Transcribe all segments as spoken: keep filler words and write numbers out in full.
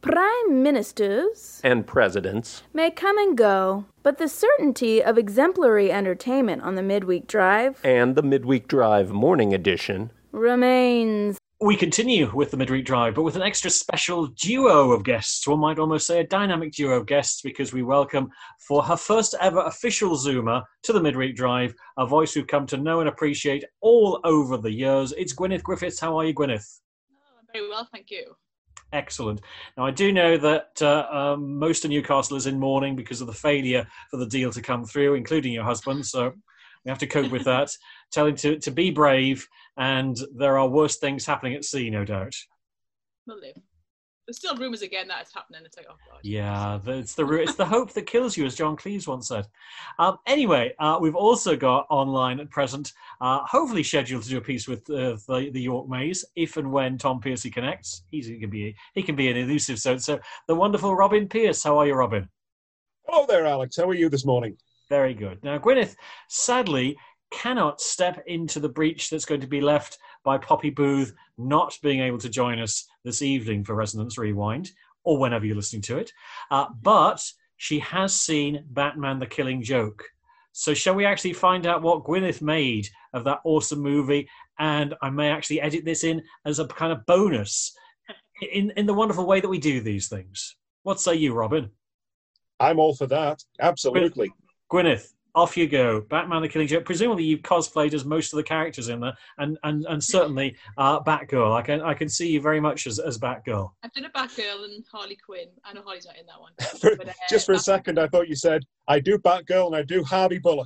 Prime ministers and presidents may come and go, but the certainty of exemplary entertainment on the midweek drive and the midweek drive morning edition remains. We continue with the midweek drive, but with an extra special duo of guests. One might almost say a dynamic duo of guests, because we welcome, for her first ever official Zoomer to the midweek drive, a voice we've come to know and appreciate all over the years. It's Gwyneth Griffiths. How are you, Gwyneth? Oh, I'm very well, thank you. Excellent. Now, I do know that uh, um, most of Newcastle is in mourning because of the failure for the deal to come through, including your husband, so we have to cope with that. Tell him to, to be brave, and there are worse things happening at sea, no doubt. We'll live. There's still rumours again that it's happening. It's like, oh God. Yeah, the, it's the it's the hope that kills you, as John Cleese once said. Um, anyway, uh, we've also got online at present, uh, hopefully scheduled to do a piece with uh, the, the York Maze, if and when Tom Piercy connects. He's, he can be he can be an elusive so so. The wonderful Robin Pierce. How are you, Robin? Hello there, Alex. How are you this morning? Very good. Now, Gwyneth, sadly, cannot step into the breach that's going to be left by Poppy Booth not being able to join us this evening for Resonance Rewind, or whenever you're listening to it. Uh, but she has seen Batman the Killing Joke. So shall we actually find out what Gwyneth made of that awesome movie? And I may actually edit this in as a kind of bonus in, in the wonderful way that we do these things. What say you, Robin? I'm all for that. Absolutely. Gwyneth, off you go. Batman the Killing Joke. Presumably you cosplayed as most of the characters in there, and and, and certainly uh, Batgirl. I can I can see you very much as, as Batgirl. I've done a Batgirl and Harley Quinn. I know Harley's not in that one. for, but, uh, just for a Batman. second, I thought you said, I do Batgirl and I do Harvey Bullock.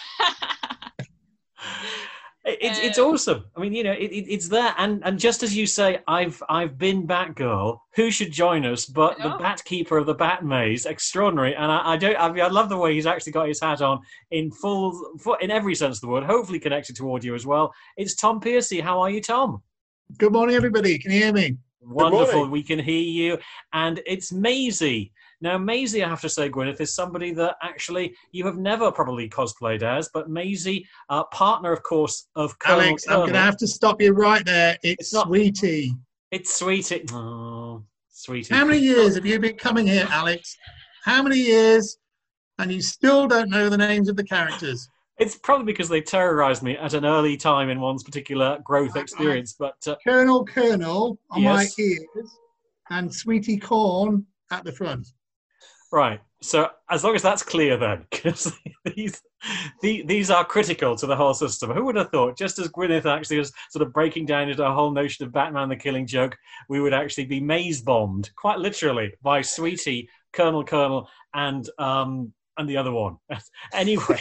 It's it's awesome. I mean, you know, it, it, it's there, and, and just as you say, I've I've been Batgirl. Who should join us but the Batkeeper of the Bat Maze, extraordinary. And I, I don't. I mean, I love the way he's actually got his hat on in full, full, in every sense of the word. Hopefully connected to audio as well. It's Tom Piercy. How are you, Tom? Good morning, everybody. Can you hear me? Wonderful. We can hear you, and it's Maisie. Now, Maisie, I have to say, Gwyneth, is somebody that actually you have never probably cosplayed as, but Maisie, uh, partner, of course, of Colonel Alex, Colonel. I'm going to have to stop you right there. It's, It's not- Sweetie. It's Sweetie. Oh, Sweetie. How many years have you been coming here, Alex? How many years? And you still don't know the names of the characters. It's probably because they terrorised me at an early time in one's particular growth experience, but... Uh, Colonel Colonel on Yes. my ears and Sweetie Corn at the front. Right. So as long as that's clear then, because these, the, these are critical to the whole system. Who would have thought, just as Gwyneth actually was sort of breaking down into a whole notion of Batman the Killing Joke, we would actually be maze-bombed, quite literally, by Sweetie, Colonel Colonel, and um, and the other one. Anyway.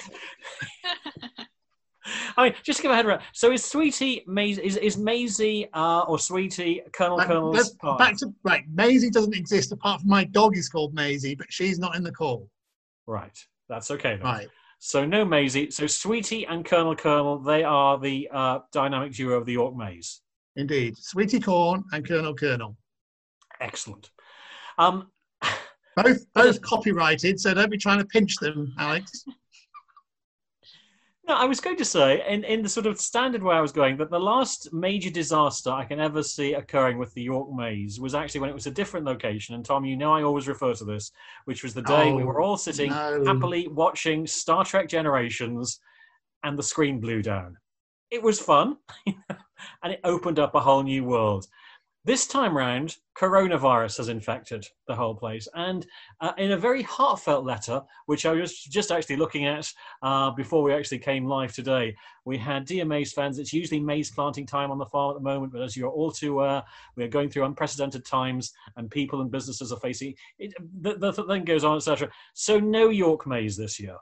I mean, just to get my head around. So is Sweetie, Maisie, is, is Maisie uh, or Sweetie Colonel Back, Colonel's let's- part? back to right. Maisie doesn't exist apart from my dog is called Maisie, but she's not in the call. Right. That's okay then. Right. So no Maisie. So Sweetie and Colonel Colonel, they are the uh, dynamic duo of the York Maze. Indeed. Sweetie Corn and Colonel Colonel. Excellent. Um, Both both copyrighted, so don't be trying to pinch them, Alex. no, I was going to say, in, in the sort of standard way I was going, that the last major disaster I can ever see occurring with the York Maze was actually when it was a different location. And Tom, you know I always refer to this, which was the day Oh, we were all sitting no. happily watching Star Trek Generations and the screen blew down. It was fun, and it opened up a whole new world. This time round, coronavirus has infected the whole place. And uh, in a very heartfelt letter, which I was just actually looking at uh, before we actually came live today, we had Dear Maze fans. It's usually maize planting time on the farm at the moment, but as you're all too aware, we are going through unprecedented times and people and businesses are facing it. The, the thing goes on, et cetera. So no York Maze this year.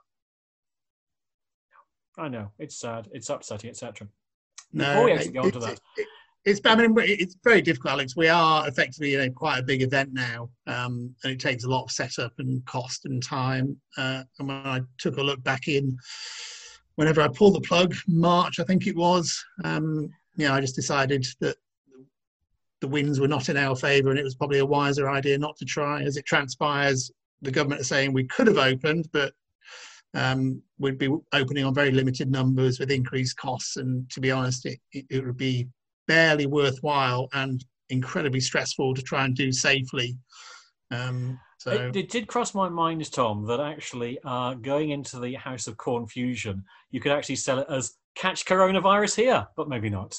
I know, it's sad, it's upsetting, et cetera. Before No, we actually go on it- to that. it- It's, I mean, it's very difficult, Alex. We are effectively you know, quite a big event now, um, and it takes a lot of setup and cost and time. Uh, and when I took a look back in, whenever I pulled the plug, March, I think it was, um, you know, I just decided that the winds were not in our favour, and it was probably a wiser idea not to try. As it transpires, the government are saying we could have opened, but um, we'd be opening on very limited numbers with increased costs. And to be honest, it, it, it would be barely worthwhile and incredibly stressful to try and do safely Um, so It, it did cross my mind, Tom, that actually uh, going into the House of Corn Fusion, you could actually sell it as catch coronavirus here, but maybe not.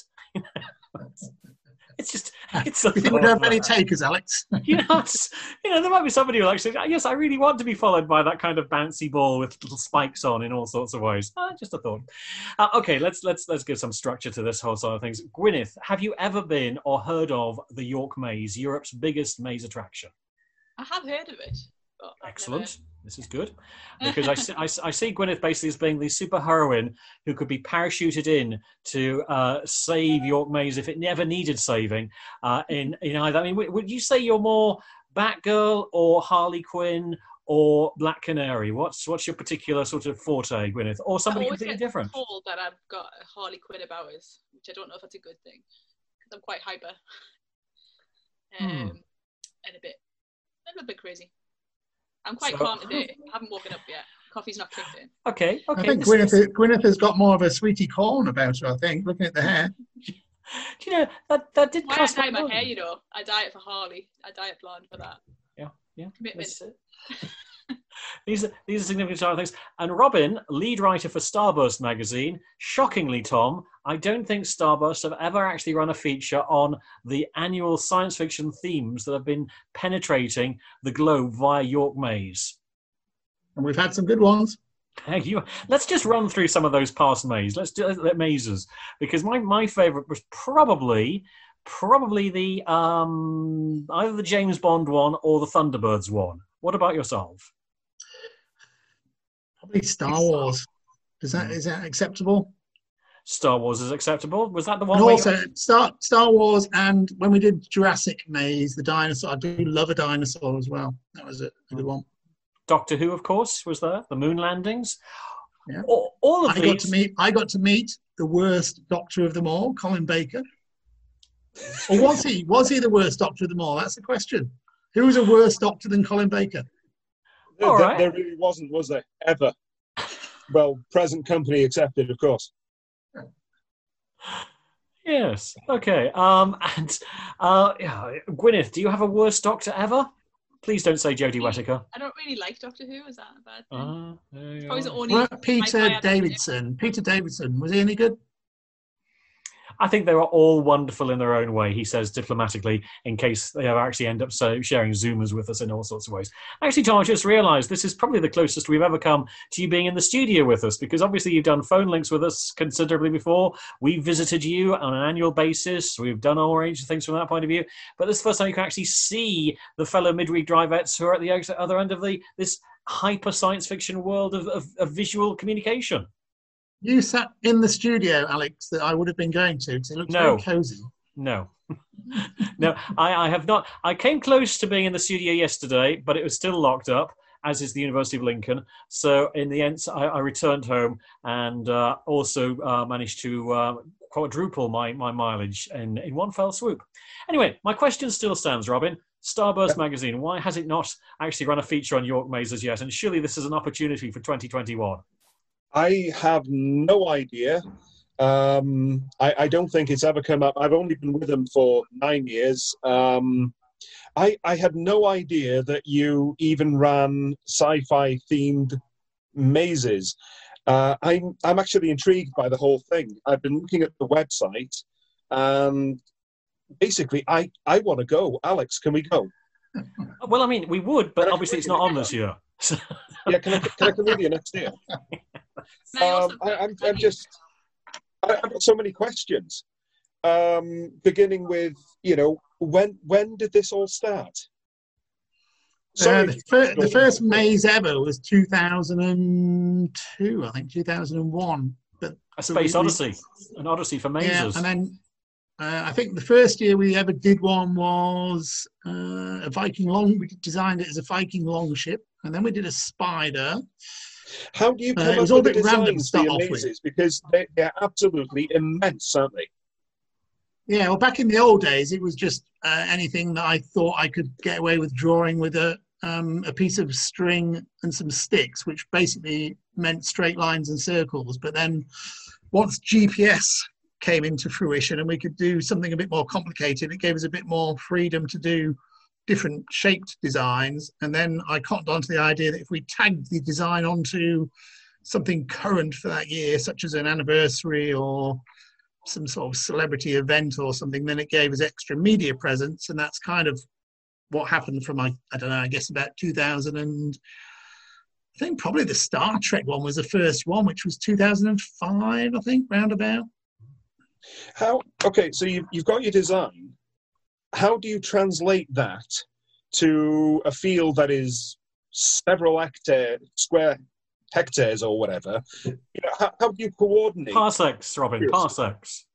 It's just, it's a you think we'd have many takers, Alex? you know, it's, you know, there might be somebody who actually, yes, I really want to be followed by that kind of bouncy ball with little spikes on in all sorts of ways. Uh, just a thought. Uh, okay, let's let's let's give some structure to this whole side of things. Gwyneth, have you ever been or heard of the York Maze, Europe's biggest maze attraction? I have heard of it. But I've Excellent. never- This is good. Because I, see, I, I see Gwyneth basically as being the super heroine who could be parachuted in to uh, save York Maze if it never needed saving. Uh, in, in either, I mean, would, would you say you're more Batgirl or Harley Quinn or Black Canary? What's what's your particular sort of forte, Gwyneth? Or somebody I always completely get different? told that I've got a Harley Quinn about us, which I don't know if that's a good thing. Because I'm quite hyper. Um, Hmm. And a bit, a little bit crazy. I'm quite So- calm today. I haven't woken up yet. Coffee's not kicked in. Okay, okay. I think this Gwyneth, is- Gwyneth has got more of a sweetie corn about her, I think, looking at the hair. Do you know, that, that did Why I cross dye my mind. hair, you know. I dye it for Harley. I dye it blonde for that. Yeah, yeah. Commitment. That's it. These are these are significant side of things. And Robin, lead writer for Starburst magazine. Shockingly, Tom, I don't think Starburst have ever actually run a feature on the annual science fiction themes that have been penetrating the globe via York Maze. And we've had some good ones. Hey, you, let's just run through some of those past mazes. Let's do uh, mazes because my, my favourite was probably probably the um, either the James Bond one or the Thunderbirds one. What about yourself? Probably Star Wars. Is that is that acceptable? Star Wars is acceptable. Was that the one? And where also you- Star Star Wars, and when we did Jurassic Maze, the dinosaur. I do love a dinosaur as well. That was a, a good one. Doctor Who, of course, was there. The moon landings. Yeah. All, all of I these. got to meet. I got to meet the worst Doctor of them all, Colin Baker. Or was he? Was he the worst Doctor of them all? That's the question. Who was a worse Doctor than Colin Baker? There, All there- right. there really wasn't, was there? Ever. Well, present company accepted, of course. Yes. Okay. Um. And uh, yeah, Gwyneth, do you have a worst Doctor ever? Please don't say Jodie Whittaker. I don't really like Doctor Who. Is that a bad thing? Uh, there you Probably the are. only. What about Peter sci-fi I've ever Davidson? Peter Davidson, was he any good? I think they were all wonderful in their own way, he says diplomatically, in case they ever actually end up so sharing Zoomers with us in all sorts of ways. Actually, Tom, I just realised this is probably the closest we've ever come to you being in the studio with us, because obviously you've done phone links with us considerably before. We've visited you on an annual basis. We've done all range of things from that point of view. But this is the first time you can actually see the fellow midweek drivettes who are at the other end of the this hyper science fiction world of, of, of visual communication. You sat in the studio, Alex, that I would have been going to, because it looks No. very cosy. No. no, I, I have not. I came close to being in the studio yesterday, but it was still locked up, as is the University of Lincoln. So in the end, I, I returned home and uh, also uh, managed to uh, quadruple my, my mileage in, in one fell swoop. Anyway, my question still stands, Robin. Starburst magazine, why has it not actually run a feature on York Mazes yet? And surely this is an opportunity for twenty twenty-one. I have no idea. Um, I, I don't think it's ever come up. I've only been with them for nine years. Um, I, I had no idea that you even ran sci-fi themed mazes. Uh, I'm, I'm actually intrigued by the whole thing. I've been looking at the website and basically I, I want to go. Alex, can we go? Well, I mean, we would, but obviously it's not on this year. Yeah, can I, can I come with you next year? Can I also Um, I, I'm, tell I'm you- just, I, I've got so many questions. Um, beginning with, you know, when when did this all start? Uh, Sorry, the, fir- the first maze ever was two thousand two, I think, two thousand one. But A Space Odyssey, an Odyssey for yeah, mazes. and then uh, I think the first year we ever did one was uh, a Viking long. We designed it as a Viking longship, and then we did a spider. how do you Uh, come it was up all with a the bit random to designs for start your off with. mazes? Because they, they're absolutely immense, aren't they? Yeah, well, back in the old days, it was just uh, anything that I thought I could get away with drawing with a um, a piece of string and some sticks, which basically meant straight lines and circles. But then once G P S came into fruition and we could do something a bit more complicated, it gave us a bit more freedom to do different shaped designs. And then I cottoned onto the idea that if we tagged the design onto something current for that year, such as an anniversary or some sort of celebrity event or something, then it gave us extra media presence. And that's kind of what happened from, I, I don't know, I guess about two thousand and I think probably the Star Trek one was the first one, which was two thousand five, I think, roundabout. How, okay, so you've, you've got your design. How do you translate that to a field that is several hectare, square hectares or whatever? You know, how, how do you coordinate? Parsecs, Robin, parsecs.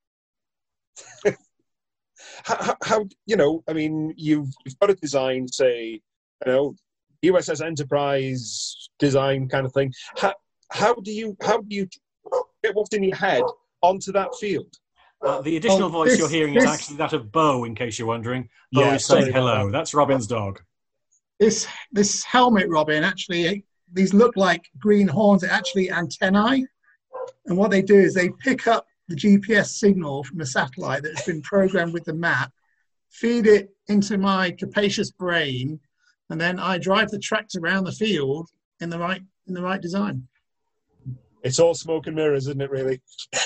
how, how, how, you know, I mean, you've, you've got a design, say, you know, U S S Enterprise design kind of thing. How, how do you how do you get what's in your head onto that field? Uh, the additional Oh, voice this- you're hearing this- is actually that of Bo, in case you're wondering. Bo Yeah, is saying sorry about hello. that. That's Robin's dog. This this helmet, Robin, actually, these look like green horns. They're actually antennae. And what they do is they pick up the G P S signal from a satellite that's been programmed with the map, feed it into my capacious brain, and then I drive the tractor around the field in the right in the right design. It's all smoke and mirrors, isn't it, really?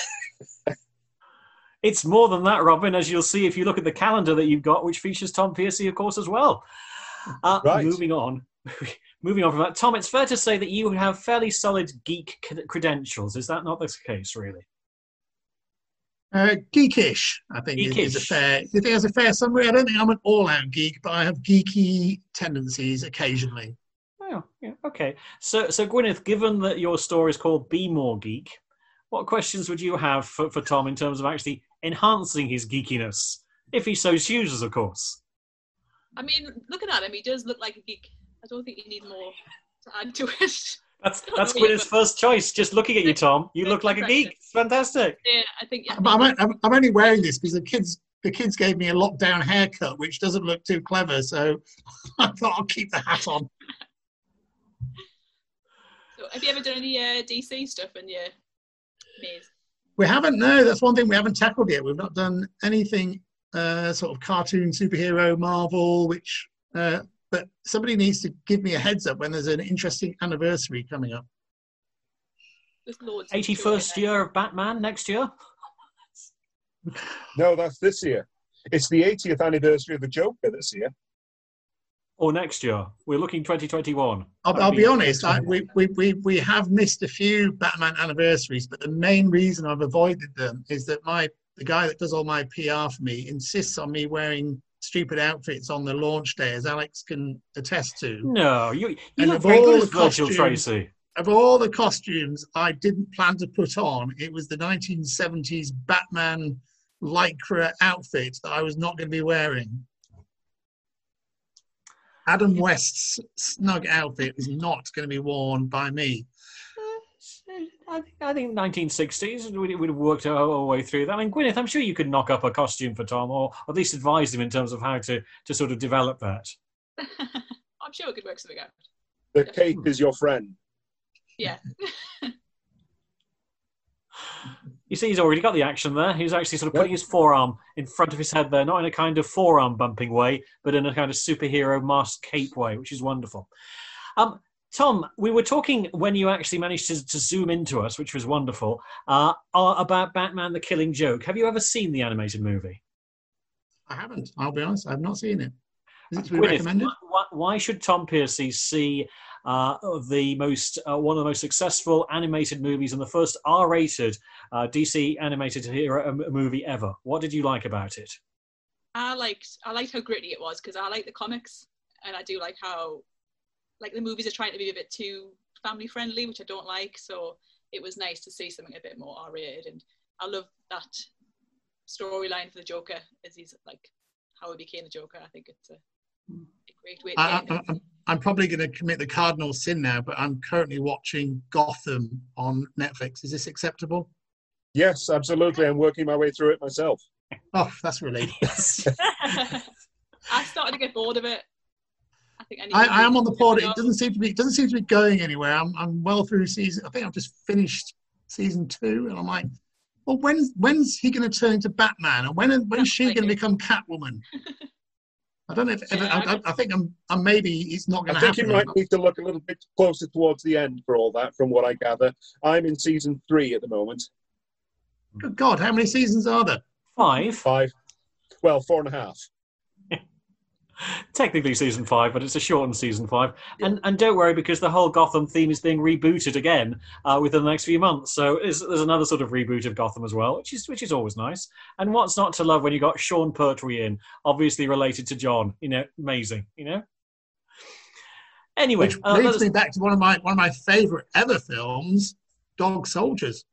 It's more than that, Robin, as you'll see if you look at the calendar that you've got, which features Tom Piercy, of course, as well. Uh, Right. Moving on. Moving on from that. Tom, it's fair to say that you have fairly solid geek c- credentials. Is that not the case, really? Uh, geekish, I think, is, is a Geekish. fair. I think that's a fair summary. I don't think I'm an all-out geek, but I have geeky tendencies occasionally. Oh, yeah, okay. So, so Gwyneth, given that your store is called Be More Geek, what questions would you have for, for Tom in terms of actually enhancing his geekiness? If he so chooses, of course. I mean, looking at him, he does look like a geek. I don't think you need more to add to it. That's don't that's know you, Gwyneth's but- first choice. Just looking at you, Tom, you look like a geek. It's fantastic. Yeah, I think. Yeah, But I'm, I'm, I'm only wearing this because the kids the kids gave me a lockdown haircut, which doesn't look too clever. So I thought I'll keep the hat on. So, have you ever done any uh, D C stuff in your maze? We haven't. No, that's one thing we haven't tackled yet. We've not done anything uh, sort of cartoon, superhero, Marvel. Which, uh, but somebody needs to give me a heads up when there's an interesting anniversary coming up. There's loads. eighty-first year of Batman next year. No, that's this year. It's the eightieth anniversary of the Joker this year. Or next year. We're looking twenty twenty-one. I'll, That'd I'll be be honest. I, interesting. we, we, we, we have missed a few Batman anniversaries, but the main reason I've avoided them is that my the guy that does all my P R for me insists on me wearing stupid outfits on the launch day, as Alex can attest to. No, you, you And look of very all good the as Virgil costumes- Tracy. Of all the costumes I didn't plan to put on, it was the nineteen seventies Batman lycra outfit that I was not going to be wearing. Adam West's snug outfit was not going to be worn by me. I think, I think nineteen sixties, we'd, we'd have worked our, our way through that. I mean, Gwyneth, I'm sure you could knock up a costume for Tom, or at least advise him in terms of how to, to sort of develop that. I'm sure we could work something out. The cape is your friend. Yeah. You see, he's already got the action there. He's actually sort of Yep. putting his forearm in front of his head there, not in a kind of forearm bumping way, but in a kind of superhero mask cape way, which is wonderful. Um, Tom, we were talking when you actually managed to, to zoom into us, which was wonderful, uh, uh, about Batman the Killing Joke. Have you ever seen the animated movie? I haven't. I'll be honest. I've not seen it. Is it to be Gwyneth, recommended? why, why should Tom Piercy see uh, the most uh, one of the most successful animated movies and the first R-rated uh, D C animated hero um, movie ever? What did you like about it? I liked I liked how gritty it was because I like the comics and I do like how like the movies are trying to be a bit too family friendly, which I don't like. So it was nice to see something a bit more R-rated, and I love that storyline for the Joker as he's like how he became the Joker. I think it's a, a great way. To I, end I, it. I'm, I'm probably going to commit the cardinal sin now, but I'm currently watching Gotham on Netflix. Is this acceptable? Yes, absolutely. I'm working my way through it myself. Oh, that's a relief. I started to get bored of it. I think I, need I, to I am on the pod. go. It doesn't seem to be. It doesn't seem to be going anywhere. I'm, I'm well through season. I think I've just finished season two, and I'm like, well, when's when's he going to turn into Batman, and when when's she like going to it. become Catwoman? I don't know if Yeah, I, I, I think I'm, I'm maybe it's not going I to think happen. you might need to look a little bit closer towards the end for all that, from what I gather. I'm in season three at the moment. Good God, how many seasons are there? Five. Five. Well, four and a half. Technically season five, but it's a shortened season five. And and don't worry, because the whole Gotham theme is being rebooted again uh, within the next few months. So there's, there's another sort of reboot of Gotham as well, which is which is always nice. And what's not to love when you got Sean Pertwee in, obviously related to John? You know, amazing. You know. Anyway, Which uh, leads let's- me back to one of my one of my favourite ever films, Dog Soldiers.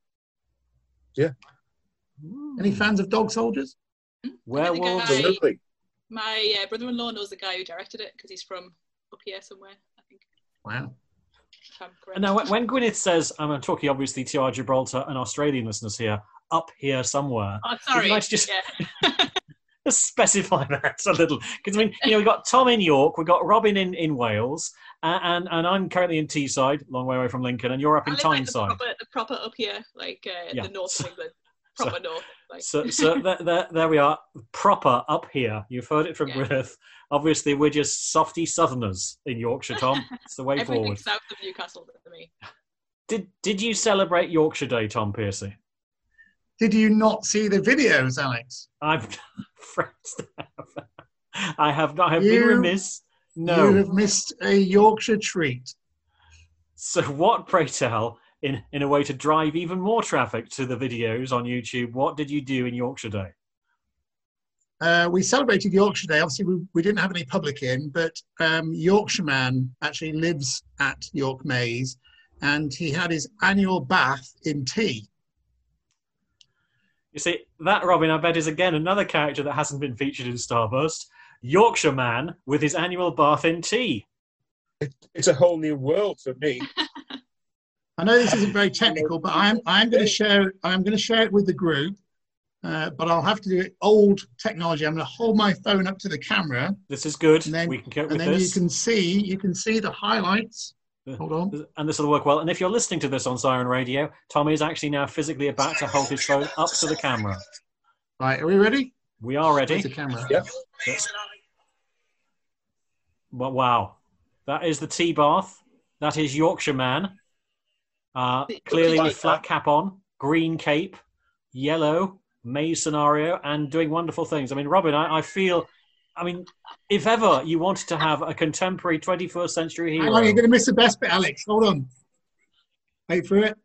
Any fans of Dog Soldiers? Werewolves. I- Absolutely. My uh, brother-in-law knows the guy who directed it because he's from up here somewhere, I think. Wow. If I'm correct. And now, when- when Gwyneth says, I'm talking obviously to our Gibraltar and Australian listeners here, up here somewhere. Oh, sorry. Would you like to just- Yeah. Just specify that a little, because I mean, you know, we've got Tom in York, we've got Robin in, in Wales, uh, and and I'm currently in Teesside, long way away from Lincoln, and you're up I in live, like, the, Tyneside. proper, the proper up here, like uh, Yeah. the north So- of England. so- Proper north. Like. So, so there, there, there we are, proper up here. You've heard it from Yeah. Gwyneth. Obviously, we're just softy Southerners in Yorkshire, Tom. It's the way Everything forward. south of Newcastle to me. Did Did you celebrate Yorkshire Day, Tom Piercy? Did you not see the videos, Alex? I'm afraid to have. I have not. I have You- been remiss. No. You have missed a Yorkshire treat. So what, pray tell, in, in a way to drive even more traffic to the videos on YouTube, what did you do in Yorkshire Day? Uh, we celebrated Yorkshire Day. Obviously, we, we didn't have any public in, but um, Yorkshireman actually lives at York Maze, and he had his annual bath in tea. You see, that, Robin, I bet, is again another character that hasn't been featured in Starburst. Yorkshire man with his annual bath in tea. It's a whole new world for me. I know this isn't very technical, but I'm I'm going to share I'm going to share it with the group. Uh, but I'll have to do it old technology. I'm going to hold my phone up to the camera, This is good. and then, we can get and with then this. you can see you can see the highlights. Hold on. And this will work well. And if you're listening to this on Siren Radio, Tommy is actually now physically about to hold his phone up to the camera. Right, are we ready? We are Where's ready. the camera? Yep. Well, wow. That is the tea bath. That is Yorkshire man. Uh, clearly with flat cap on, green cape, yellow, maze scenario, and doing wonderful things. I mean, Robin, I, I feel, I mean, if ever you wanted to have a contemporary twenty-first century Hang hero. on, you're going to miss the best bit, Alex. Hold on. Wait for it.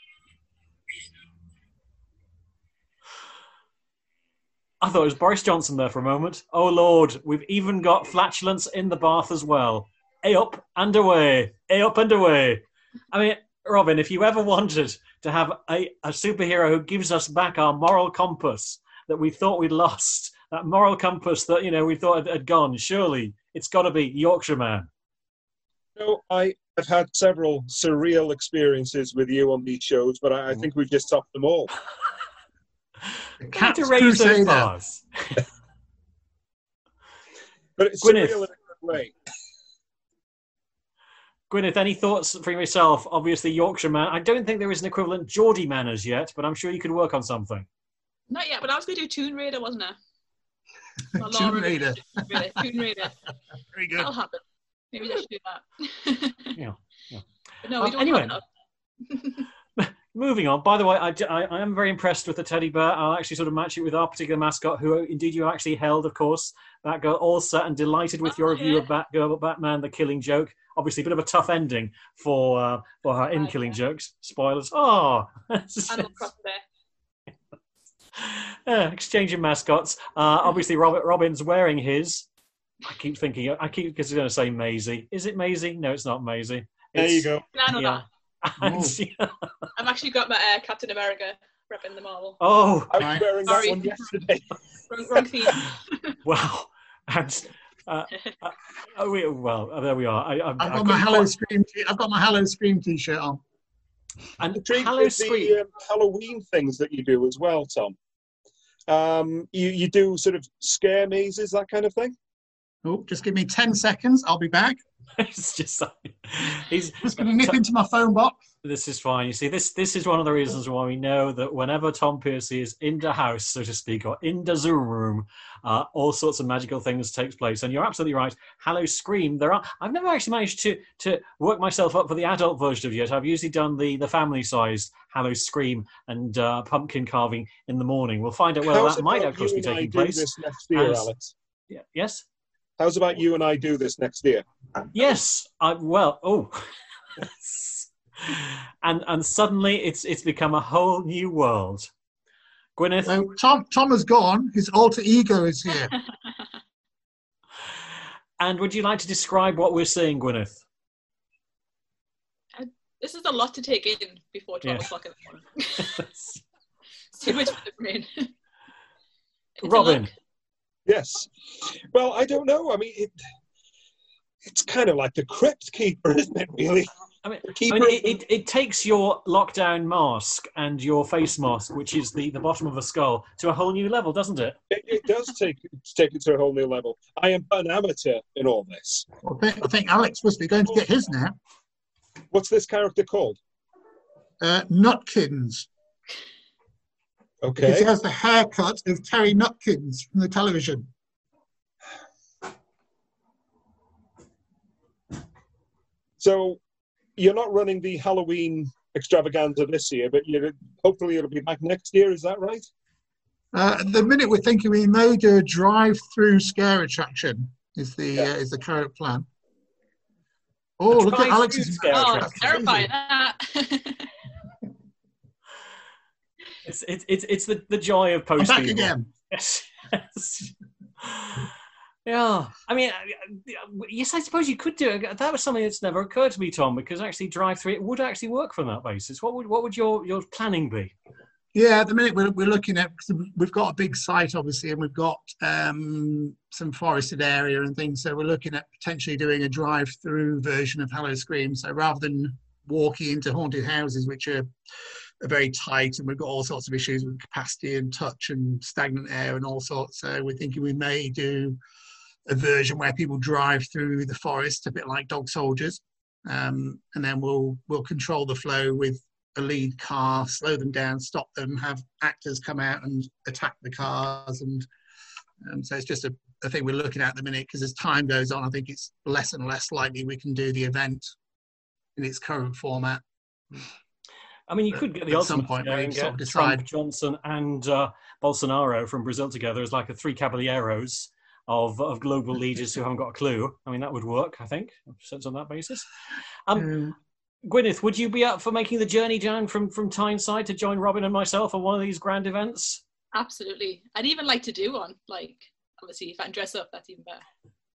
I thought it was Boris Johnson there for a moment. Oh, Lord, we've even got flatulence in the bath as well. A up and away. A up and away. I mean, Robin, if you ever wanted to have a, a superhero who gives us back our moral compass that we thought we'd lost, that moral compass that, you know, we thought had, had gone, surely it's got to be Yorkshire man. So I have had several surreal experiences with you on these shows, but I, I think we've just topped them all. The Need Cat's to raise those Crusader. bars. But it's Gwyneth. surreal in a good way. Gwyneth, any thoughts from yourself? Obviously, Yorkshire man. I don't think there is an equivalent Geordie man as yet, but I'm sure you could work on something. Not yet, but I was going to do Toon Raider, wasn't I? Not Tomb Laura, Raider. Toon Raider. Toon Raider. Very good. That'll happen. Maybe I should do that. Yeah, yeah. But no, Um, we don't anyway. have enough. Moving on. By the way, I, I, I am very impressed with the teddy bear. I'll actually sort of match it with our particular mascot, who indeed you actually held, of course. Batgirl, all set and delighted with Oh, your review yeah. of Batgirl, Batman: The Killing Joke. Obviously, a bit of a tough ending for uh, for her in Right, Killing yeah. Jokes. Spoilers. Oh, Animal Crossing there. uh, exchanging mascots. Uh, obviously, Robert Robin's wearing his. I keep thinking. I keep because he's going to say Maisie. Is it Maisie? No, it's not Maisie. There It's- you go. I know Yeah. that. And- I've actually got my uh, Captain America repping the Marvel. oh, I was Right. wearing that Sorry. one yesterday. Wrong, wrong theme. wow. And uh, uh, oh, we, well, uh, there we are. I, I, I've I got my couldn't Hello quite- Scream. T- I've got my Hello Scream T-shirt on. And Intrigued Hello with Scream. the um, Halloween things that you do as well, Tom. Um, you, you do sort of scare mazes, that kind of thing? Oh, just give me ten seconds. I'll be back. It's just like, he's Just going to nip into my phone box. This is fine. You see, this this is one of the reasons why we know that whenever Tom Piercy is in the house, so to speak, or in the Zoom room, uh, all sorts of magical things takes place. And you're absolutely right. Hallow Scream. There are. I've never actually managed to to work myself up for the adult version of it yet. I've usually done the the family sized Hallow Scream and uh, pumpkin carving in the morning. We'll find out whether How's that might, about of course, you be and I taking do place. this next year, As- Alex? Yeah, yes. How's about you and I do this next year? Yes. I, well. Oh. and and suddenly it's it's become a whole new world. Gwyneth, So Tom, Tom has gone. His alter ego is here. and would you like to describe what we're seeing, Gwyneth? This is a lot to take in before twelve Yes. o'clock in the morning. It's too much for the brain. It's a Robin, look. Yes. Well, I don't know. I mean, it, it's kind of like the Crypt Keeper, isn't it, really? I mean, The I Keeper mean it, it, it takes your lockdown mask and your face mask, which is the, the bottom of a skull, to a whole new level, doesn't it? It, it does take take it to a whole new level. I am an amateur in all this. I think, I think Alex must be going to get his now. What's this character called? Uh, Nutkins. Because Okay. he has the haircut of Terry Nutkins from the television. So you're not running the Halloween extravaganza this year, but you're, hopefully it'll be back next year. Is that right? Uh, at the minute, we're thinking we may do a drive-through scare attraction. Is the Yeah. uh, is the current plan? Oh, look at drive-through Alex's scare Oh, attraction. it's terrifying. That. It's it's it's, it's the, the joy of I'm post back evil. again. Yes. yes. Yeah. I mean, uh, yes, I suppose you could do it. That was something that's never occurred to me, Tom, because actually drive-through, it would actually work from that basis. What would what would your, your planning be? Yeah, at the minute we're, we're looking at, because we've got a big site obviously, and we've got um, some forested area and things. So we're looking at potentially doing a drive-through version of Hallow Scream. So rather than walking into haunted houses, which are, are very tight, and we've got all sorts of issues with capacity and touch and stagnant air and all sorts. So we're thinking we may do a version where people drive through the forest, a bit like Dog Soldiers, um, and then we'll we'll control the flow with a lead car, slow them down, stop them, have actors come out and attack the cars, and um, so it's just a, a thing we're looking at at the minute, because as time goes on, I think it's less and less likely we can do the event in its current format. I mean, you could get the At some ultimate point, you know, we and sort get of Trump, decide. Johnson, and uh, Bolsonaro from Brazil together as like a three caballeros of of global leaders who haven't got a clue. I mean, that would work, I think, sense on that basis. Um, Um, Gwyneth, would you be up for making the journey down from, from Tyneside to join Robin and myself on one of these grand events? Absolutely. I'd even like to do one. Like, obviously, if I can dress up, that's even better.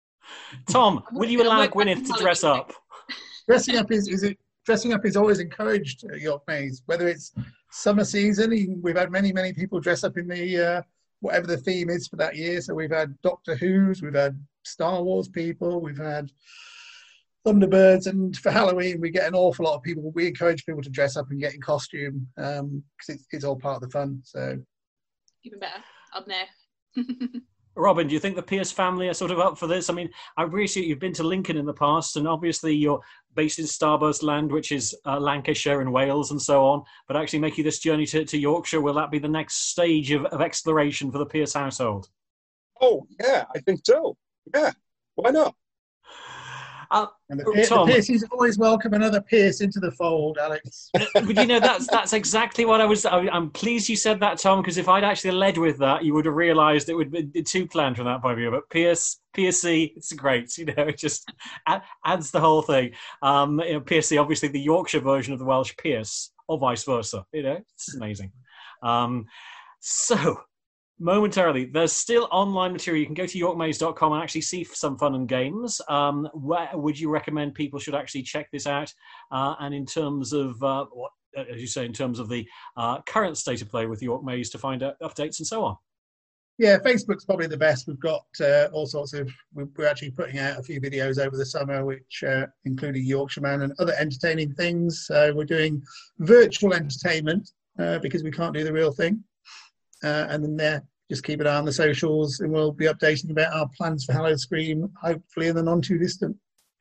Tom, will you Gonna allow work back Gwyneth in to dress Halloween. up? dressing up is, is it dressing up is always encouraged at York Maze, whether it's summer season. even- We've had many many people dress up in the uh, whatever the theme is for that year. So we've had Doctor Who's, we've had Star Wars people, we've had Thunderbirds, and for Halloween we get an awful lot of people. We encourage people to dress up and get in costume because um, it's, it's all part of the fun. So Even better. Up there. Robin, do you think the Pierce family are sort of up for this? I mean, I appreciate you've been to Lincoln in the past, and obviously you're based in Starburst land, which is uh, Lancashire and Wales and so on, but actually making this journey to, to Yorkshire, will that be the next stage of, of exploration for the Pierce household? Oh, yeah, I think so. Yeah, why not? Uh, and the, Oh, Pier- Tom. the Piercy's always welcome another Pierce into the fold, Alex. but you know, that's that's exactly what I was. I, I'm pleased you said that, Tom, because if I'd actually led with that, you would have realised it would be too planned from that point of view. But Pierce, P S C, it's great. You know, it just add, adds the whole thing. Um, you know, P S C, obviously the Yorkshire version of the Welsh Pierce, or vice versa. You know, it's amazing. Um, so. Momentarily, there's still online material. You can go to york maze dot com and actually see some fun and games. Um, where would you recommend people should actually check this out? Uh, and in terms of uh, what, as you say, in terms of the uh, current state of play with York Maze to find out updates and so on. Yeah, Facebook's probably the best. We've got uh, all sorts of. We're actually putting out a few videos over the summer, which uh, including Yorkshireman and other entertaining things. Uh, we're doing virtual entertainment uh, because we can't do the real thing. Uh, and then there, just keep an eye on the socials, and we'll be updating about our plans for Hallow Scream, hopefully in the non too distant.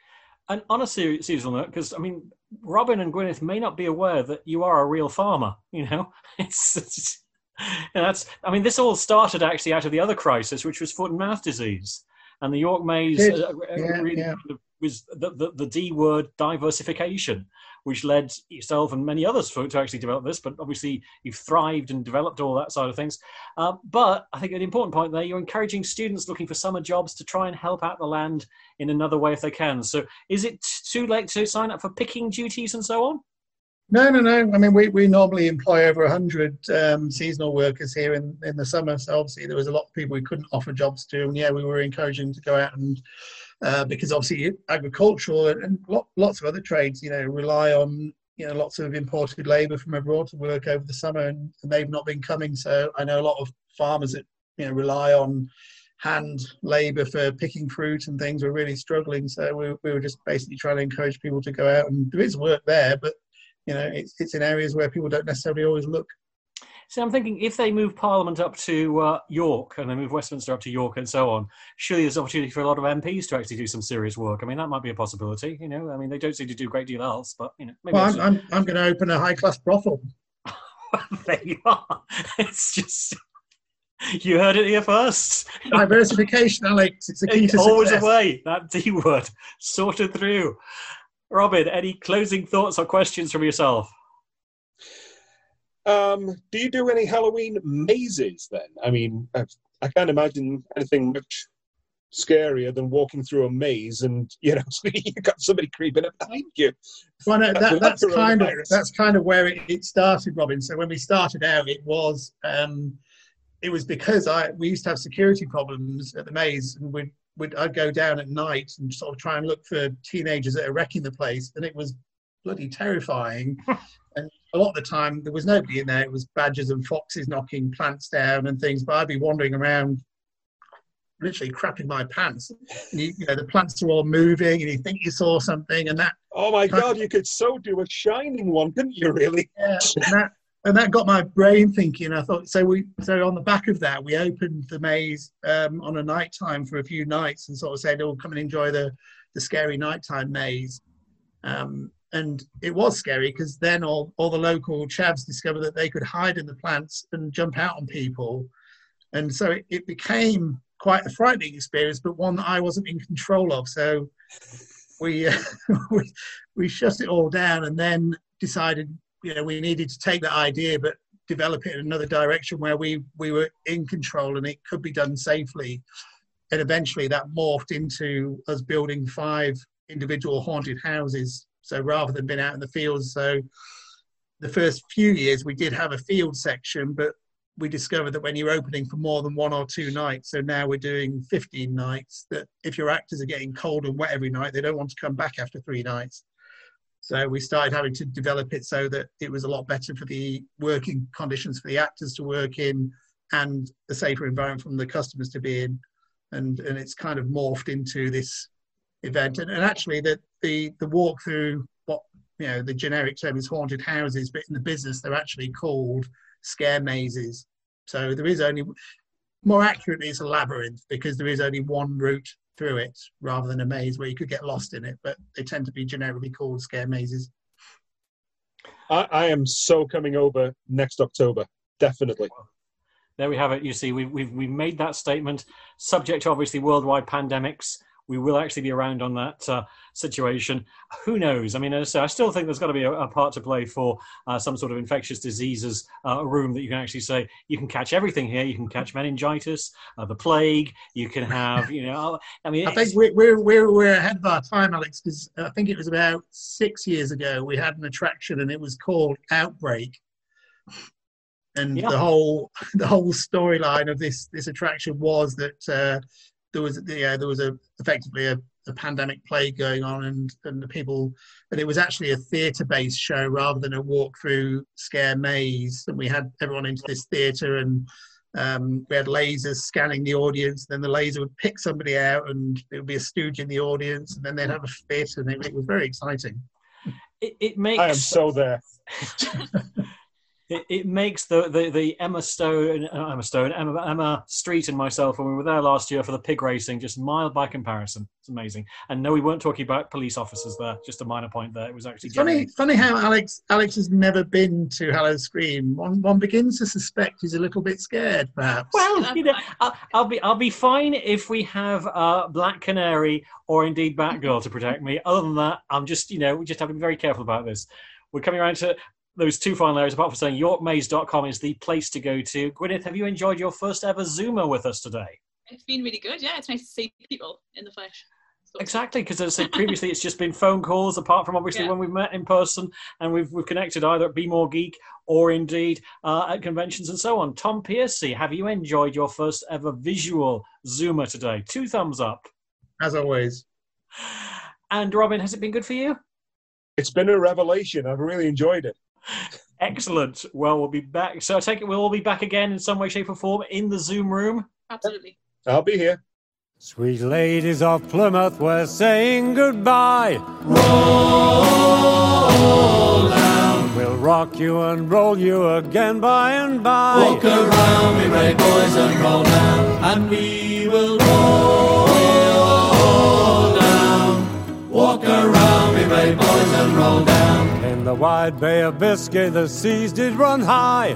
And on a serious, serious note, because I mean, Robin and Gwyneth may not be aware that you are a real farmer. You know, it's, it's and that's. I mean, this all started actually out of the other crisis, which was foot and mouth disease, and the York Maze uh, Yeah, really yeah. was the, the the D word, diversification, which led yourself and many others for, to actually develop this. But obviously, you've thrived and developed all that side of things. Uh, but I think an important point there, you're encouraging students looking for summer jobs to try and help out the land in another way if they can. So is it too late to sign up for picking duties and so on? No, no, no. I mean, we, we normally employ over one hundred um, seasonal workers here in, in the summer. So obviously there was a lot of people we couldn't offer jobs to. And yeah, we were encouraging to go out and, uh, because obviously agricultural and, and lot, lots of other trades, you know, rely on, you know, lots of imported labour from abroad to work over the summer, and, and they've not been coming. So I know a lot of farmers that, you know, rely on hand labour for picking fruit and things were really struggling. So we, we were just basically trying to encourage people to go out, and there is work there, but you know, it's it's in areas where people don't necessarily always look. So I'm thinking if they move Parliament up to uh, York and they move Westminster up to York and so on, surely there's opportunity for a lot of M Ps to actually do some serious work. I mean, that might be a possibility. You know, I mean, they don't seem to do a great deal else, but you know, maybe. Well, I'm, I'm I'm going to open a high class brothel. There you are. It's just you heard it here first. Diversification, Alex. It's a key to Always success. away. That D word sorted through. Robin, any closing thoughts or questions from yourself? Um, do you do any Halloween mazes then? I mean, I, I can't imagine anything much scarier than walking through a maze and, you know, you got somebody creeping up behind you. Well, no, that, that's Without kind of coronavirus. that's kind of where it, it started, Robin. So when we started out, it was um, it was because I we used to have security problems at the maze, and we'd, we'd I'd go down at night and sort of try and look for teenagers that are wrecking the place, and it was bloody terrifying. And a lot of the time there was nobody in there. It was badgers and foxes knocking plants down and things. But I'd be wandering around, literally crapping my pants. And you, you know, the plants are all moving, and you think you saw something, and that. Oh my God, you could so do a Shining one, couldn't you, really? Yeah, and that, and that got my brain thinking. I thought, so we, so on the back of that, we opened the maze um, on a night time for a few nights and sort of said, oh, come and enjoy the, the scary nighttime maze. Um, and it was scary because then all, all the local chavs discovered that they could hide in the plants and jump out on people. And so it, it became quite a frightening experience, but one that I wasn't in control of. So we, uh, we, we shut it all down and then decided, you know, we needed to take that idea, but develop it in another direction where we, we were in control and it could be done safely. And eventually that morphed into us building five individual haunted houses. So rather than being out in the fields, so the first few years we did have a field section, but we discovered that when you're opening for more than one or two nights, so now we're doing fifteen nights, that if your actors are getting cold and wet every night, they don't want to come back after three nights. So we started having to develop it so that it was a lot better for the working conditions for the actors to work in and a safer environment from the customers to be in. And, and it's kind of morphed into this event. And, and actually the, the, the walk through what, you know, the generic term is haunted houses, but in the business, they're actually called scare mazes. So there is only, more accurately, it's a labyrinth because there is only one route through it rather than a maze where you could get lost in it, but they tend to be generically called scare mazes. I, I am so coming over next October, definitely. There we have it. You see, we've, we've, we've made that statement, subject to obviously worldwide pandemics. We will actually be around on that uh, situation. Who knows? I mean, as I say, I still think there's got to be a, a part to play for uh, some sort of infectious diseases uh, room that you can actually say, you can catch everything here. You can catch meningitis, uh, the plague. You can have, you know, I mean... I think we're, we're, we're, we're ahead of our time, Alex, because I think it was about six years ago we had an attraction and it was called Outbreak. And yeah. the whole the whole storyline of this this attraction was that uh, there was yeah there was a effectively a, a pandemic plague going on, and and the people, and it was actually a theatre based show rather than a walk through scare maze. And we had everyone into this theatre, and um, we had lasers scanning the audience. Then the laser would pick somebody out, and it would be a stooge in the audience, and then they'd have a fit, and it, it was very exciting. It, it makes I am so there. it, it makes the, the, the Emma Stone, uh, Emma Stone, Emma, Emma Street and myself, when we were there last year for the pig racing, just mild by comparison. It's amazing. And no, we weren't talking about police officers there. Just a minor point there. It was actually It's funny, funny how Alex Alex has never been to Howl-O-Scream. One one begins to suspect he's a little bit scared, perhaps. Well, you know, I'll, I'll be I'll be fine if we have uh, Black Canary or indeed Batgirl to protect me. Other than that, I'm just you know we just have to be very careful about this. We're coming around to those two final areas. Apart from saying York Maze dot com is the place to go to. Gwyneth, have you enjoyed your first ever Zoomer with us today? It's been really good. Yeah, it's nice to see people in the flesh. So. Exactly, because as I said previously, it's just been phone calls, apart from obviously Yeah. when we've met in person and we've we've connected either at Be More Geek or indeed uh, at conventions and so on. Tom Piercy, have you enjoyed your first ever visual Zoomer today? Two thumbs up. As always. And Robin, has it been good for you? It's been a revelation. I've really enjoyed it. Excellent. Well, we'll be back. So I take it we'll all be back again in some way, shape or form in the Zoom room. Absolutely. I'll be here. Sweet ladies of Plymouth, we're saying goodbye. Roll down. We'll rock you and roll you again by and by. Walk around, we brave boys, and roll down, and we will roll down. Walk around, we brave boys, and roll down. In the wide Bay of Biscay, the seas did run high.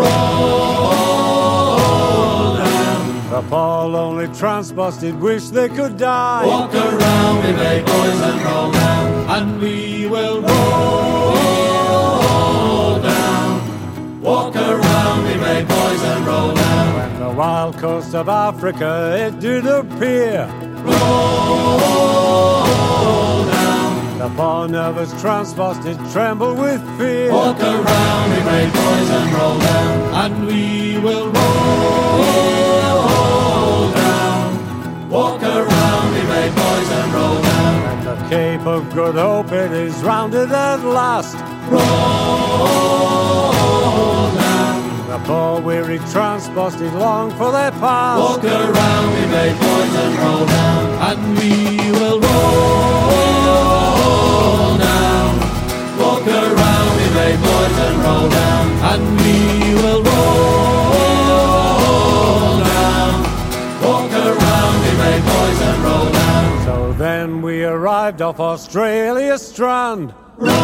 Roll down. The poor lonely transports did wish they could die. Walk around, we brave boys, and roll down, and we will roll down. Walk around, we brave boys, and roll down. When the wild coast of Africa it did appear. Roll down. The poor nervous transports did tremble with fear. Walk around, we brave boys, and roll down, and we will roll down. Walk around, we brave boys, and roll down. When the Cape of Good Hope it is rounded at last. Roll down. The poor weary transports did long for their past. Walk around, we brave boys, and roll down, and we will roll down. Walk around, we brave boys, and roll down, and we will roll down. Walk around, we brave boys, and roll down. So then we arrived off Australia strand.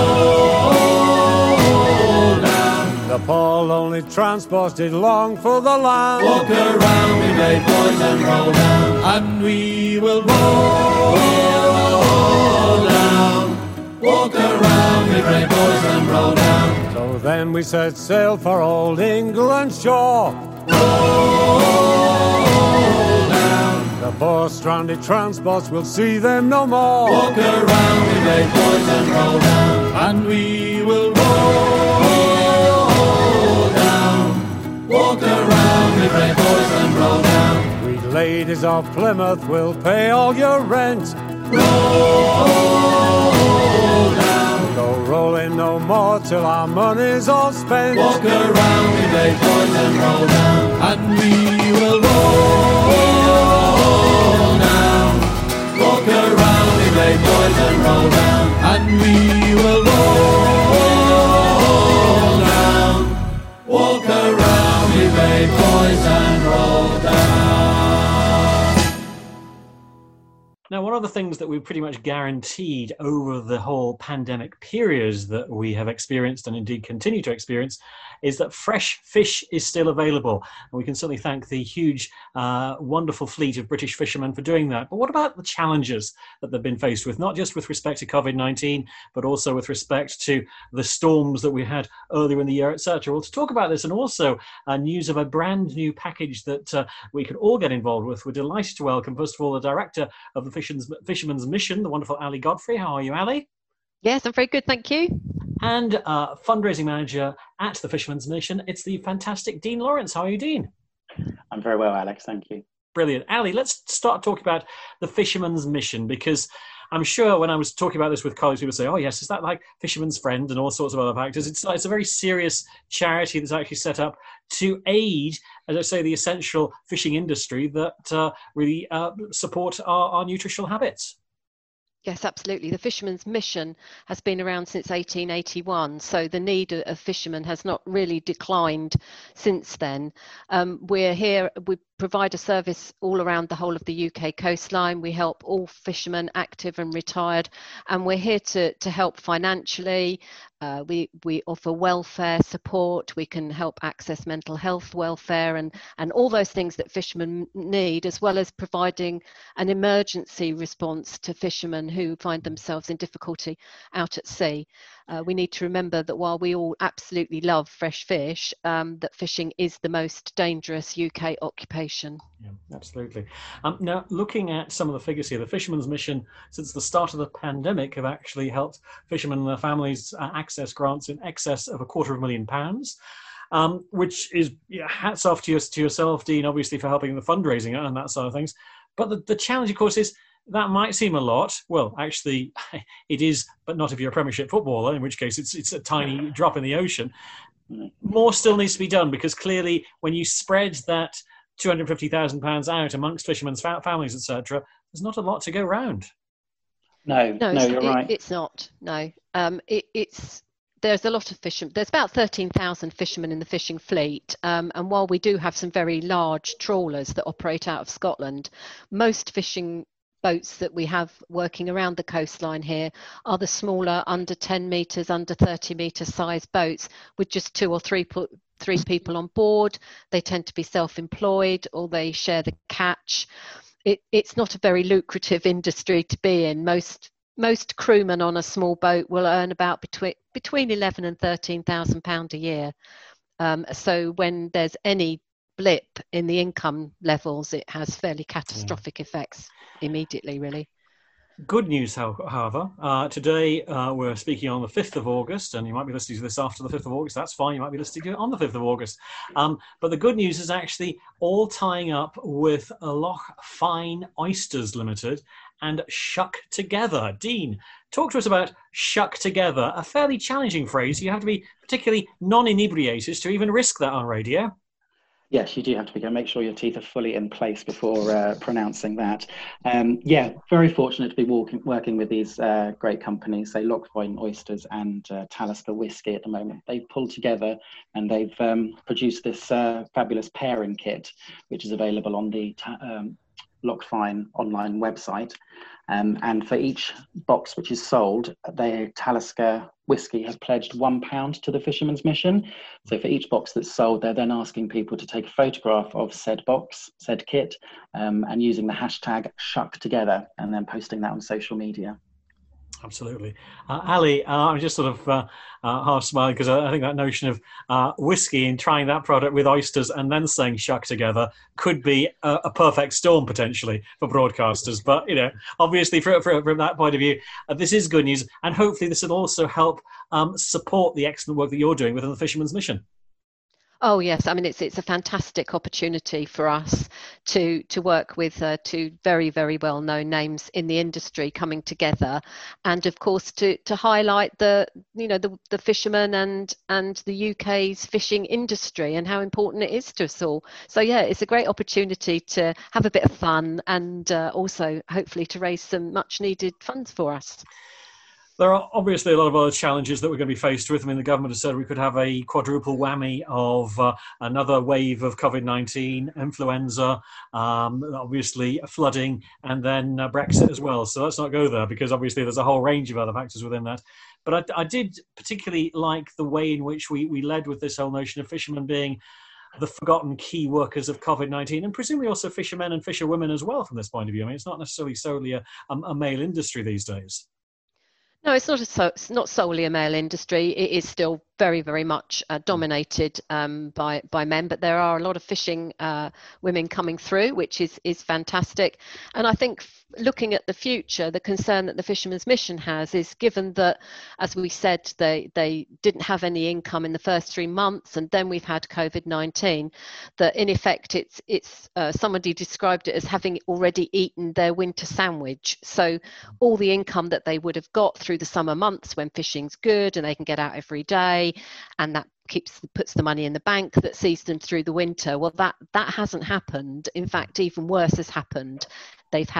Roll down. The poor lonely transports did long for the land. Walk around, we brave boys, and roll down, and we will roll down. Walk around, we brave boys, and roll down. So then we set sail for old England shore. Roll down. The poor stranded transports will see them no more. Walk around, we brave boys, and roll down, and we will roll down. Walk around, we brave boys, and roll down. We ladies of Plymouth will pay all your rent. Roll down. Go rolling no more till our money's all spent. Walk around, we brave boys, and roll down, and we will roll down. Walk around, we brave boys, and roll down, and we will roll down. Walk around, we brave boys, and roll down. Now, one of the things that we've pretty much guaranteed over the whole pandemic period that we have experienced and indeed continue to experience is that fresh fish is still available. And we can certainly thank the huge, uh, wonderful fleet of British fishermen for doing that. But what about the challenges that they've been faced with, not just with respect to COVID nineteen, but also with respect to the storms that we had earlier in the year, et cetera? Well, to talk about this and also uh, news of a brand new package that uh, we could all get involved with, we're delighted to welcome, first of all, the director of the Fisherman's, Fisherman's Mission, the wonderful Ali Godfrey. How are you, Ali? Yes, I'm very good, thank you. And uh, fundraising manager at the Fisherman's Mission, it's the fantastic Dean Lawrence. How are you, Dean? I'm very well, Alex, thank you. Brilliant. Ali, let's start talking about the Fisherman's Mission, because I'm sure when I was talking about this with colleagues, people say, oh, yes, is that like Fisherman's Friend and all sorts of other factors? It's, it's a very serious charity that's actually set up to aid, as I say, the essential fishing industry that uh, really uh, support our, our nutritional habits. Yes, absolutely. The Fisherman's Mission has been around since eighteen eighty-one, so the need of fishermen has not really declined since then. Um, we're here, we provide a service all around the whole of the U K coastline. We help all fishermen, active and retired, and we're here to, to help financially. Uh, we, we offer welfare support. We can help access mental health welfare and, and all those things that fishermen need, as well as providing an emergency response to fishermen who find themselves in difficulty out at sea. Uh, we need to remember that while we all absolutely love fresh fish, um, that fishing is the most dangerous U K occupation. Yeah, absolutely. Um, now, looking at some of the figures here, the Fisherman's Mission, since the start of the pandemic, have actually helped fishermen and their families uh, access grants in excess of a quarter of a million pounds. Um, which is, yeah, hats off to, you, to yourself, Dean, obviously, for helping the fundraising and that sort of things. But the, the challenge, of course, is that might seem a lot. Well, actually, it is, but not if you're a Premiership footballer, in which case it's it's a tiny drop in the ocean. More still needs to be done, because clearly when you spread that two hundred fifty thousand pounds out amongst fishermen's fa- families, et cetera, there's not a lot to go round. No, no, no, it's, you're it, right. It's not, no. Um, it, it's... There's a lot of fishermen. There's about thirteen thousand fishermen in the fishing fleet. Um, and while we do have some very large trawlers that operate out of Scotland, most fishing boats that we have working around the coastline here are the smaller, under ten metres, under thirty metre size boats with just two or three, three people on board. They tend to be self-employed, or they share the catch. It, it's not a very lucrative industry to be in. Most Most crewmen on a small boat will earn about between between eleven and thirteen thousand pounds a year. Um, so when there's any blip in the income levels, it has fairly catastrophic yeah. effects immediately, really. Good news, however. Uh, today uh, we're speaking on the fifth of August, and you might be listening to this after the fifth of August. That's fine. You might be listening to it on the fifth of August. Um, but the good news is actually all tying up with Loch Fyne Oysters Limited and Shuck Together. Dean, talk to us about Shuck Together, a fairly challenging phrase. You have to be particularly non-inebriated to even risk that on radio. Yes, you do have to be. Make sure your teeth are fully in place before uh, pronouncing that. Um, yeah, very fortunate to be walking, working with these uh, great companies, say Loch Fyne Oysters and uh, Talisker Whiskey at the moment. They've pulled together and they've um, produced this uh, fabulous pairing kit, which is available on the ta- um, Loch Fyne online website. Um, and for each box which is sold, they Talisker Whiskey have pledged one pound to the Fisherman's Mission. So for each box that's sold, they're then asking people to take a photograph of said box, said kit, um, and using the hashtag Shuck Together, and then posting that on social media. Absolutely. Uh, Ali, uh, I'm just sort of uh, uh, half smiling because I, I think that notion of uh, whiskey and trying that product with oysters and then saying Shuck Together could be a, a perfect storm potentially for broadcasters. But, you know, obviously for, for, from that point of view, uh, this is good news. And hopefully this will also help um, support the excellent work that you're doing within the Fisherman's Mission. Oh yes, I mean it's it's a fantastic opportunity for us to to work with uh, two very very well known names in the industry coming together, and of course to to highlight the you know the the fishermen and and the U K's fishing industry and how important it is to us all. So yeah, it's a great opportunity to have a bit of fun and uh, also hopefully to raise some much needed funds for us. There are obviously a lot of other challenges that we're going to be faced with. I mean, the government has said we could have a quadruple whammy of uh, another wave of COVID nineteen, influenza, um, obviously flooding, and then uh, Brexit as well. So let's not go there because obviously there's a whole range of other factors within that. But I, I did particularly like the way in which we, we led with this whole notion of fishermen being the forgotten key workers of COVID nineteen, and presumably also fishermen and fisherwomen as well from this point of view. I mean, it's not necessarily solely a, a male industry these days. No, it's not a so, it's not solely a male industry. It is still very, very much uh, dominated um, by by men, but there are a lot of fishing uh, women coming through, which is is fantastic. And I think looking at the future, the concern that the Fisherman's Mission has is, given that, as we said, they they didn't have any income in the first three months, and then we've had COVID nineteen, that in effect it's it's uh, somebody described it as having already eaten their winter sandwich. So all the income that they would have got through the summer months when fishing's good and they can get out every day, and that keeps puts the money in the bank that sees them through the winter. Well, that that hasn't happened. In fact, even worse has happened. They've had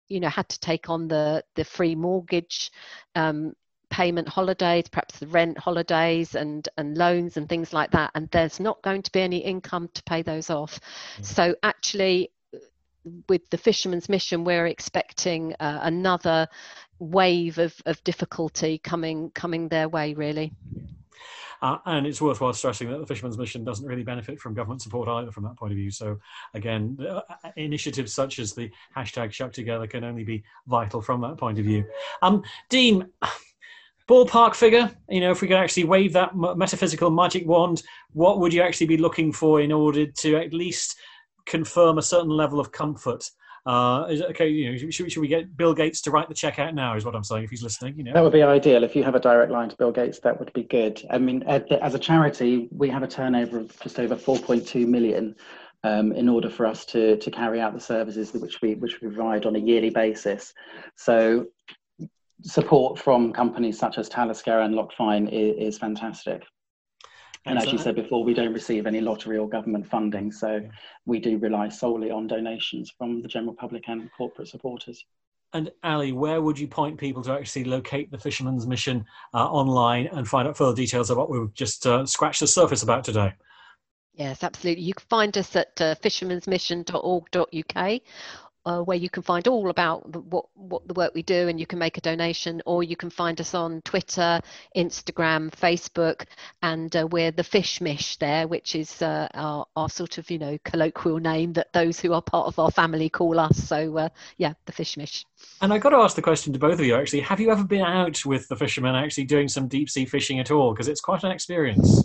you know, had to take on the the free mortgage um, payment holidays, perhaps the rent holidays and and loans and things like that, and there's not going to be any income to pay those off. Mm. So actually, with the Fisherman's Mission, we're expecting uh, another wave of, of difficulty coming coming their way, really. Uh, and it's worthwhile stressing that the Fisherman's Mission doesn't really benefit from government support either from that point of view. So again, uh, initiatives such as the hashtag Shuck Together can only be vital from that point of view. Um, Dean, ballpark figure, you know, if we could actually wave that metaphysical magic wand, what would you actually be looking for in order to at least confirm a certain level of comfort? Uh, is it okay, you know, should, should we get Bill Gates to write the check out now, is what I'm saying, if he's listening? You know, that would be ideal. If you have a direct line to Bill Gates, that would be good. I mean, as a charity, we have a turnover of just over four point two million um, in order for us to to carry out the services which we which we provide on a yearly basis. So support from companies such as Talisker and Loch Fyne is, is fantastic. And as you said before, we don't receive any lottery or government funding, so we do rely solely on donations from the general public and corporate supporters. And Ali, where would you point people to actually locate the Fisherman's Mission uh, online and find out further details of what we've just uh, scratched the surface about today? Yes, absolutely. You can find us at uh, fishermans mission dot org dot U K. Uh, where you can find all about the, what, what the work we do, and you can make a donation, or you can find us on Twitter, Instagram, Facebook, and uh, we're the Fish Mish there, which is uh, our, our sort of, you know, colloquial name that those who are part of our family call us. So uh, yeah, the Fish Mish. And I got to ask the question to both of you, actually, have you ever been out with the fishermen actually doing some deep sea fishing at all? Because it's quite an experience.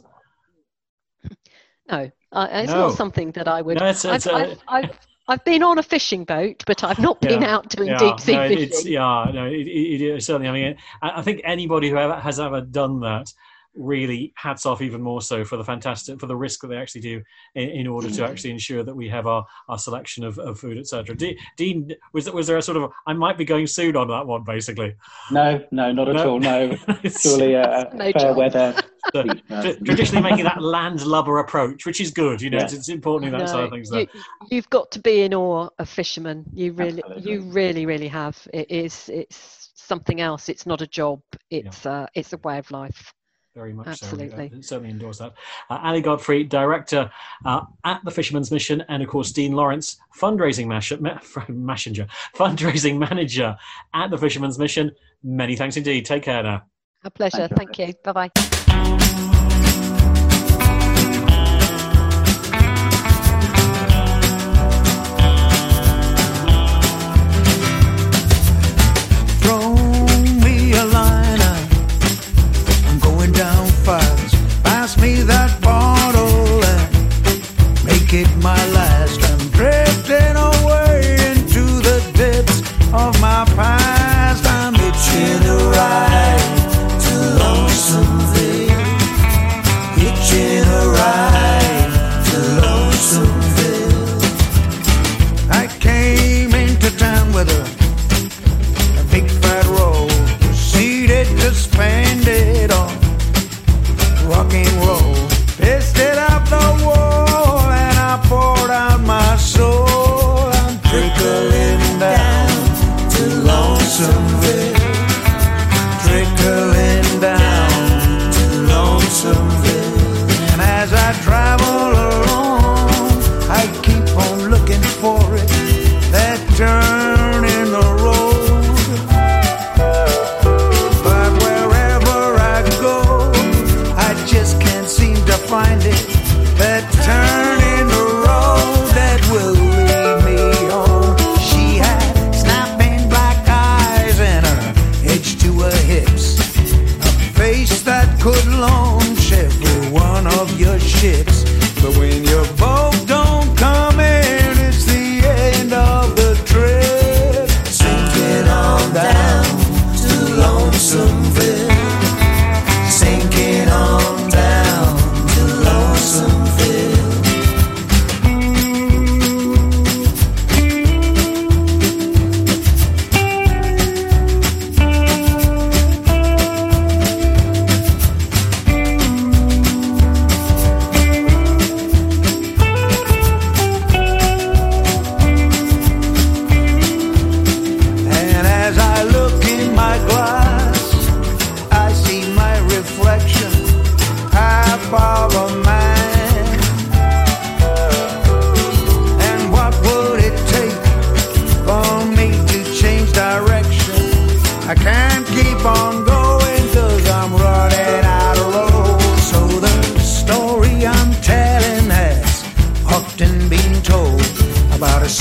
No, uh, it's no. not something that I would. No, it's, it's, I've, uh, I've, I've, I've been on a fishing boat, but I've not been yeah, out doing yeah, deep sea no, fishing. It's, yeah, no, it, it, it, certainly. I mean, I, I think anybody who ever, has ever done that, really hats off even more so for the fantastic, for the risk that they actually do in, in order to actually ensure that we have our, our selection of, of food, et cetera. Dean, was, was there a sort of, I might be going soon on that one, basically? No, no, not at no. all, no. Surely a uh, no fair job. weather. So, t- traditionally making that landlubber approach, which is good, you know, yeah. it's, it's important in that no, side of things. Though. You, you've got to be in awe of fishermen. You really, Absolutely. you really, really have. It is, it's something else. It's not a job. It's, yeah. uh, it's a way of life. Very much Absolutely. so. Uh, certainly endorse that. Uh, Ali Godfrey, Director uh, at the Fisherman's Mission, and of course Dean Lawrence, fundraising masher, ma- messenger, fundraising manager at the Fisherman's Mission. Many thanks indeed. Take care now. A pleasure. Thank you. Thank you. Bye-bye. Pass me that bottle and make it my last. I'm drifting away into the depths of my past. I'm itching to ride to Lonesomeville.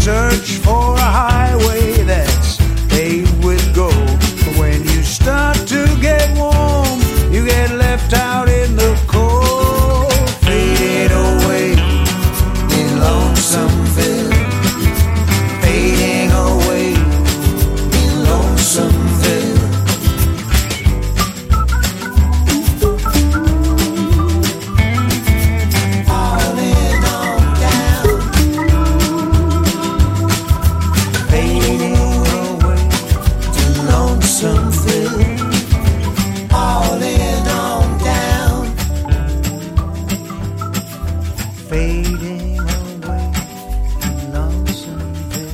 search for a highway that's paved with gold. But when you start to get warm, you get left out in the cold. Fading away in Lonesomeville, fading away in Lonesomeville. Falling on down, fading away to Lonesomeville. Falling on down, fading away in Lonesomeville.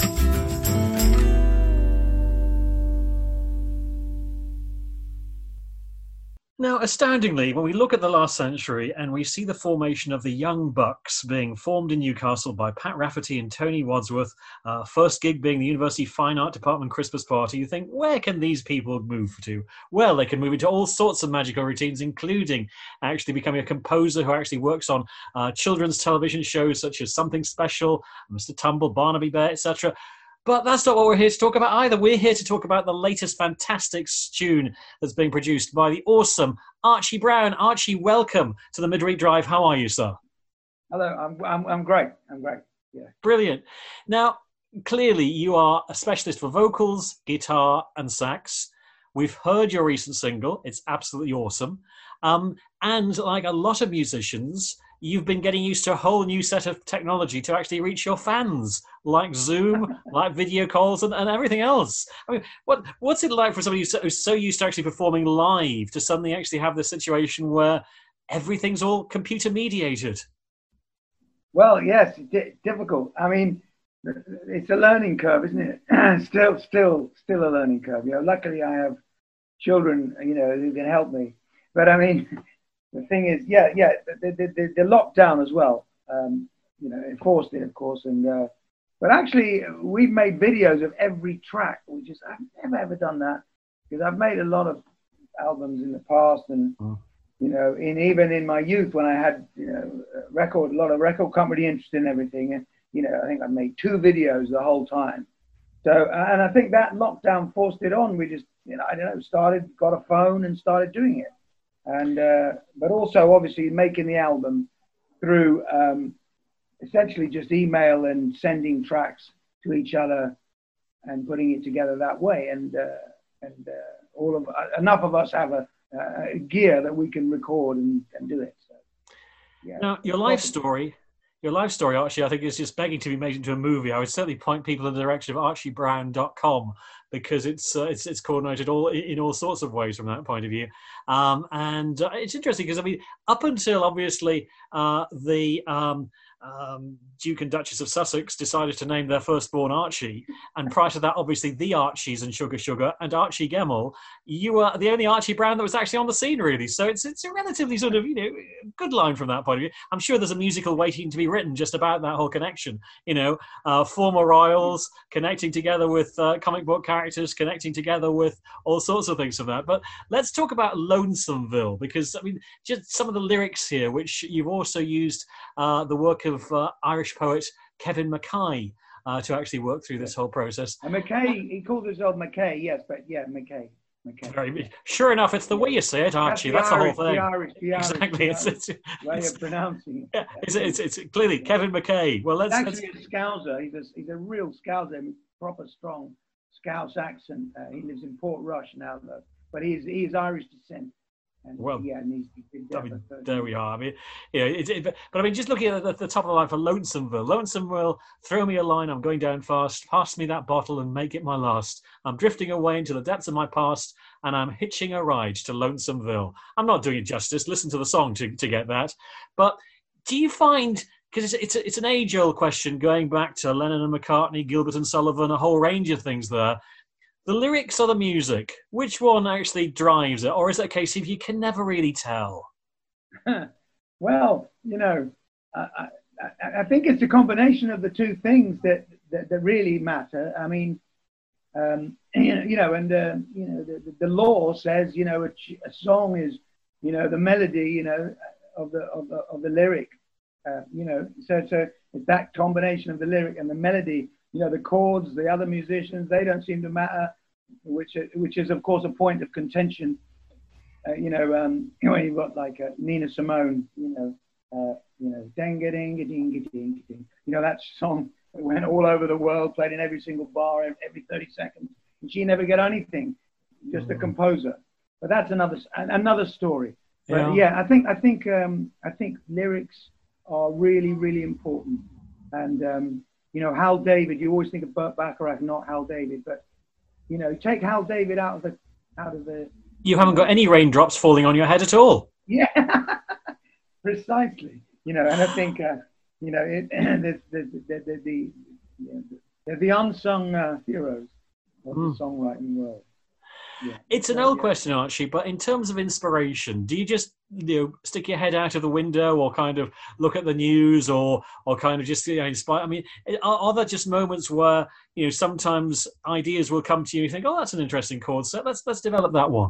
Now, astoundingly, when we look at the last century and we see the formation of the Young Bucks being formed in Newcastle by Pat Rafferty and Tony Wadsworth, uh, first gig being the University Fine Art Department Christmas party, you think, where can these people move to? Well, they can move into all sorts of magical routines, including actually becoming a composer who actually works on uh, children's television shows such as Something Special, Mister Tumble, Barnaby Bear, et cetera. But that's not what we're here to talk about either. We're here to talk about the latest fantastic tune that's being produced by the awesome Archie Brown. Archie, welcome to the Midweek Drive. How are you, sir? Hello, I'm I'm, I'm great. I'm great. Yeah. Brilliant. Now, clearly you are a specialist for vocals, guitar, and sax. We've heard your recent single. It's absolutely awesome. Um, and like a lot of musicians, you've been getting used to a whole new set of technology to actually reach your fans, like Zoom, like video calls, and, and everything else. I mean, what what's it like for somebody who's so, who's so used to actually performing live to suddenly actually have this situation where everything's all computer mediated? Well, yes, di- difficult. I mean, it's a learning curve, isn't it? still, still, still a learning curve. You know, luckily I have children, you know, who can help me. But I mean, the thing is, yeah, yeah, the, the, the, the lockdown as well, um, you know, enforced it, of course. And uh, but actually, we've made videos of every track, which is, I've never, ever done that, because I've made a lot of albums in the past. And, mm. you know, in even in my youth, when I had, you know, a record, a lot of record company interest in everything. And, you know, I think I made two videos the whole time. So, and I think that lockdown forced it on. We just, you know, I don't know, started, got a phone and started doing it. And uh, but also obviously making the album through um, essentially just email and sending tracks to each other and putting it together that way. And uh, and uh, all of uh, enough of us have a, uh, gear that we can record and, and do it. So, yeah. Now, your life story, your life story, Archie, I think is just begging to be made into a movie. I would certainly point people in the direction of archie brown dot com. Because it's uh, it's it's coordinated all in all sorts of ways from that point of view, um, and uh, it's interesting because I mean, up until obviously uh, the um, um, Duke and Duchess of Sussex decided to name their firstborn Archie, and prior to that, obviously the Archies and Sugar Sugar and Archie Gemmell, you were the only Archie Brown that was actually on the scene, really. So it's it's a relatively sort of, you know, good line from that point of view. I'm sure there's a musical waiting to be written just about that whole connection. You know, uh, former royals connecting together with uh, comic book characters, connecting together with all sorts of things from that. But let's talk about Lonesomeville, because I mean, just some of the lyrics here, which you've also used uh, the work of uh, Irish poet Kevin Mackay uh, to actually work through this whole process. And Mackay, he calls himself Mackay, yes, but yeah, Mackay. Mackay. Very, sure enough, it's the way you say it, Archie. That's, the, That's the Irish, whole thing. The Irish, the Irish, exactly. The it's, Irish it's, it's, way it's, of pronouncing it. Yeah, it's, it's, it's, it's clearly Kevin Mackay. Well, let's he's actually let's... a Scouser. He's a, he's a real Scouser, proper strong Scouse accent. Uh, he lives in Port Rush now, though. But he is, he is Irish descent. And, well, yeah, and he's, he's I mean, there we are. I mean, yeah, it, it, but, but I mean, just looking at the, the top of the line for Lonesomeville. Lonesomeville, throw me a line, I'm going down fast. Pass me that bottle and make it my last. I'm drifting away into the depths of my past, and I'm hitching a ride to Lonesomeville. I'm not doing it justice. Listen to the song to, to get that. But do you find, because it's, it's, it's an age-old question going back to Lennon and McCartney, Gilbert and Sullivan, a whole range of things there. The lyrics or the music, which one actually drives it? Or is it a case of you can never really tell? Well, you know, I, I, I think it's a combination of the two things that, that, that really matter. I mean, um, you know, and, uh, you know, the, the law says, you know, a, a song is, you know, the melody, you know, of the, of the, of the lyric, uh, you know, so, so it's that combination of the lyric and the melody. You know, the chords, the other musicians, they don't seem to matter, which which is of course a point of contention. Uh, you know, um, when you've got like uh, Nina Simone, you know, uh, you know, ding a ding a ding a ding a ding. You know, that song that went all over the world, played in every single bar every thirty seconds, and she never got anything. Just a composer. But that's another another story. But yeah, yeah I think I think um, I think lyrics are really really important. And um, you know, Hal David. You always think of Burt Bacharach, not Hal David. But you know, take Hal David out of the out of the. You haven't got any raindrops falling on your head at all. Yeah, precisely. You know, and I think uh, you know it, there's, there's, there's, there's the you know, they're the unsung uh, heroes of mm. the songwriting world. Yeah. It's an old question, Archie, but in terms of inspiration, do you just you know stick your head out of the window, or kind of look at the news, or or kind of just you know, inspire? I mean, are, are there just moments where you know sometimes ideas will come to you and you think, oh, that's an interesting chord set. Let's let's develop that one.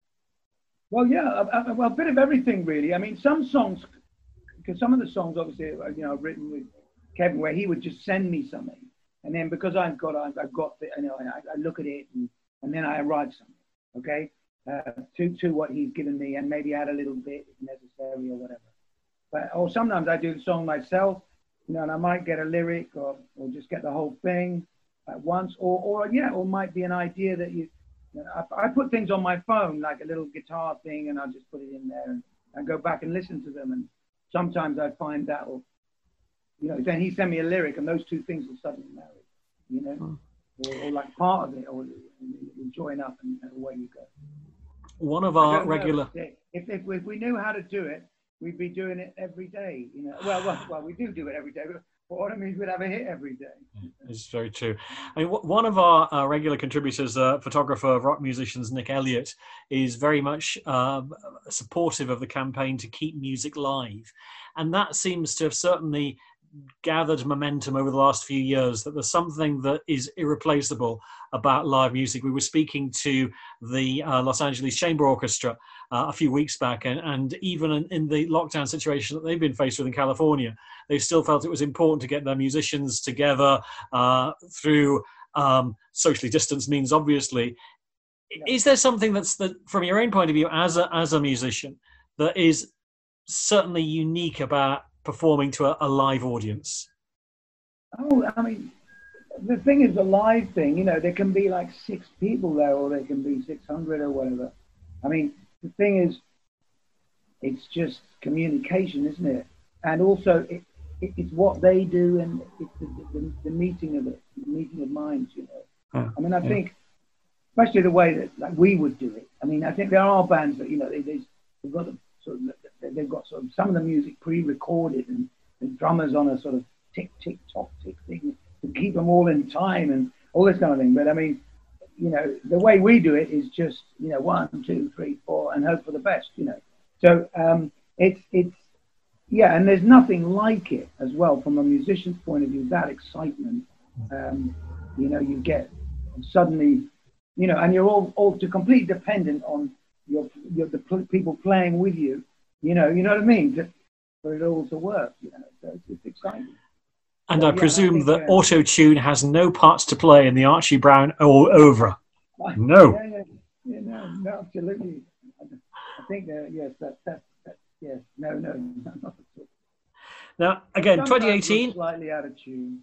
Well, yeah, a, a, well, a bit of everything really. I mean, some songs, because some of the songs obviously you know I've written with Kevin, where he would just send me something, and then because I've got I've, I've got the, you know I, I look at it and. And then I write something, okay, uh, to to what he's given me, and maybe add a little bit if necessary or whatever. But or sometimes I do the song myself, you know, and I might get a lyric or or just get the whole thing at once, or or yeah, or might be an idea that you. you know, I, I put things on my phone like a little guitar thing, and I'll just put it in there, and I go back and listen to them, and sometimes I find that, will, you know, then he send me a lyric, and those two things will suddenly marry, you know. Hmm. Or, or like part of it, or you join up and, and away you go. One of our regular. If, if if we knew how to do it, we'd be doing it every day. You know, well, well, well, we do do it every day. But what it means, we'd have a hit every day. It's very true. I mean, one of our uh, regular contributors, uh, photographer of rock musicians, Nick Elliott, is very much uh, supportive of the campaign to keep music live, and that seems to have certainly gathered momentum over the last few years, that there's something that is irreplaceable about live music. We were speaking to the uh, Los Angeles Chamber Orchestra uh, a few weeks back, and, and even in, in the lockdown situation that they've been faced with in California, they still felt it was important to get their musicians together uh, through um, socially distanced means, obviously. Yeah. Is there something that's, that, from your own point of view as a, as a musician, that is certainly unique about performing to a, a live audience? Oh, I mean, the thing is, the live thing, you know, there can be like six people there, or there can be six hundred or whatever. I mean, the thing is, it's just communication, isn't it? And also, it, it, it's what they do, and it's the, the, the meeting of it, the meeting of minds, you know. Yeah. I mean, I yeah. think, especially the way that like we would do it. I mean, I think there are bands that, you know, they, they've got the sort of, they've got sort of some of the music pre-recorded, and the drummers on a sort of tick, tick, tock, tick thing to keep them all in time and all this kind of thing. But I mean, you know, the way we do it is just, you know, one, two, three, four, and hope for the best, you know. So um, it's, it's, yeah, and there's nothing like it as well from a musician's point of view, that excitement. Um, you know, you get suddenly, you know, and you're all, all to completely dependent on your, your the pl- people playing with you. You know, you know what I mean? To, for it all to work, you know, so it's, it's exciting. And so, I yeah, presume I think, that uh, auto-tune has no parts to play in the Archie Brown all over. No. Yeah, yeah, yeah, no, no, absolutely. I think, uh, yes, that, that, that, yes, no, no, no, not at all. Now, again, Sometimes twenty eighteen. we're slightly out of tune.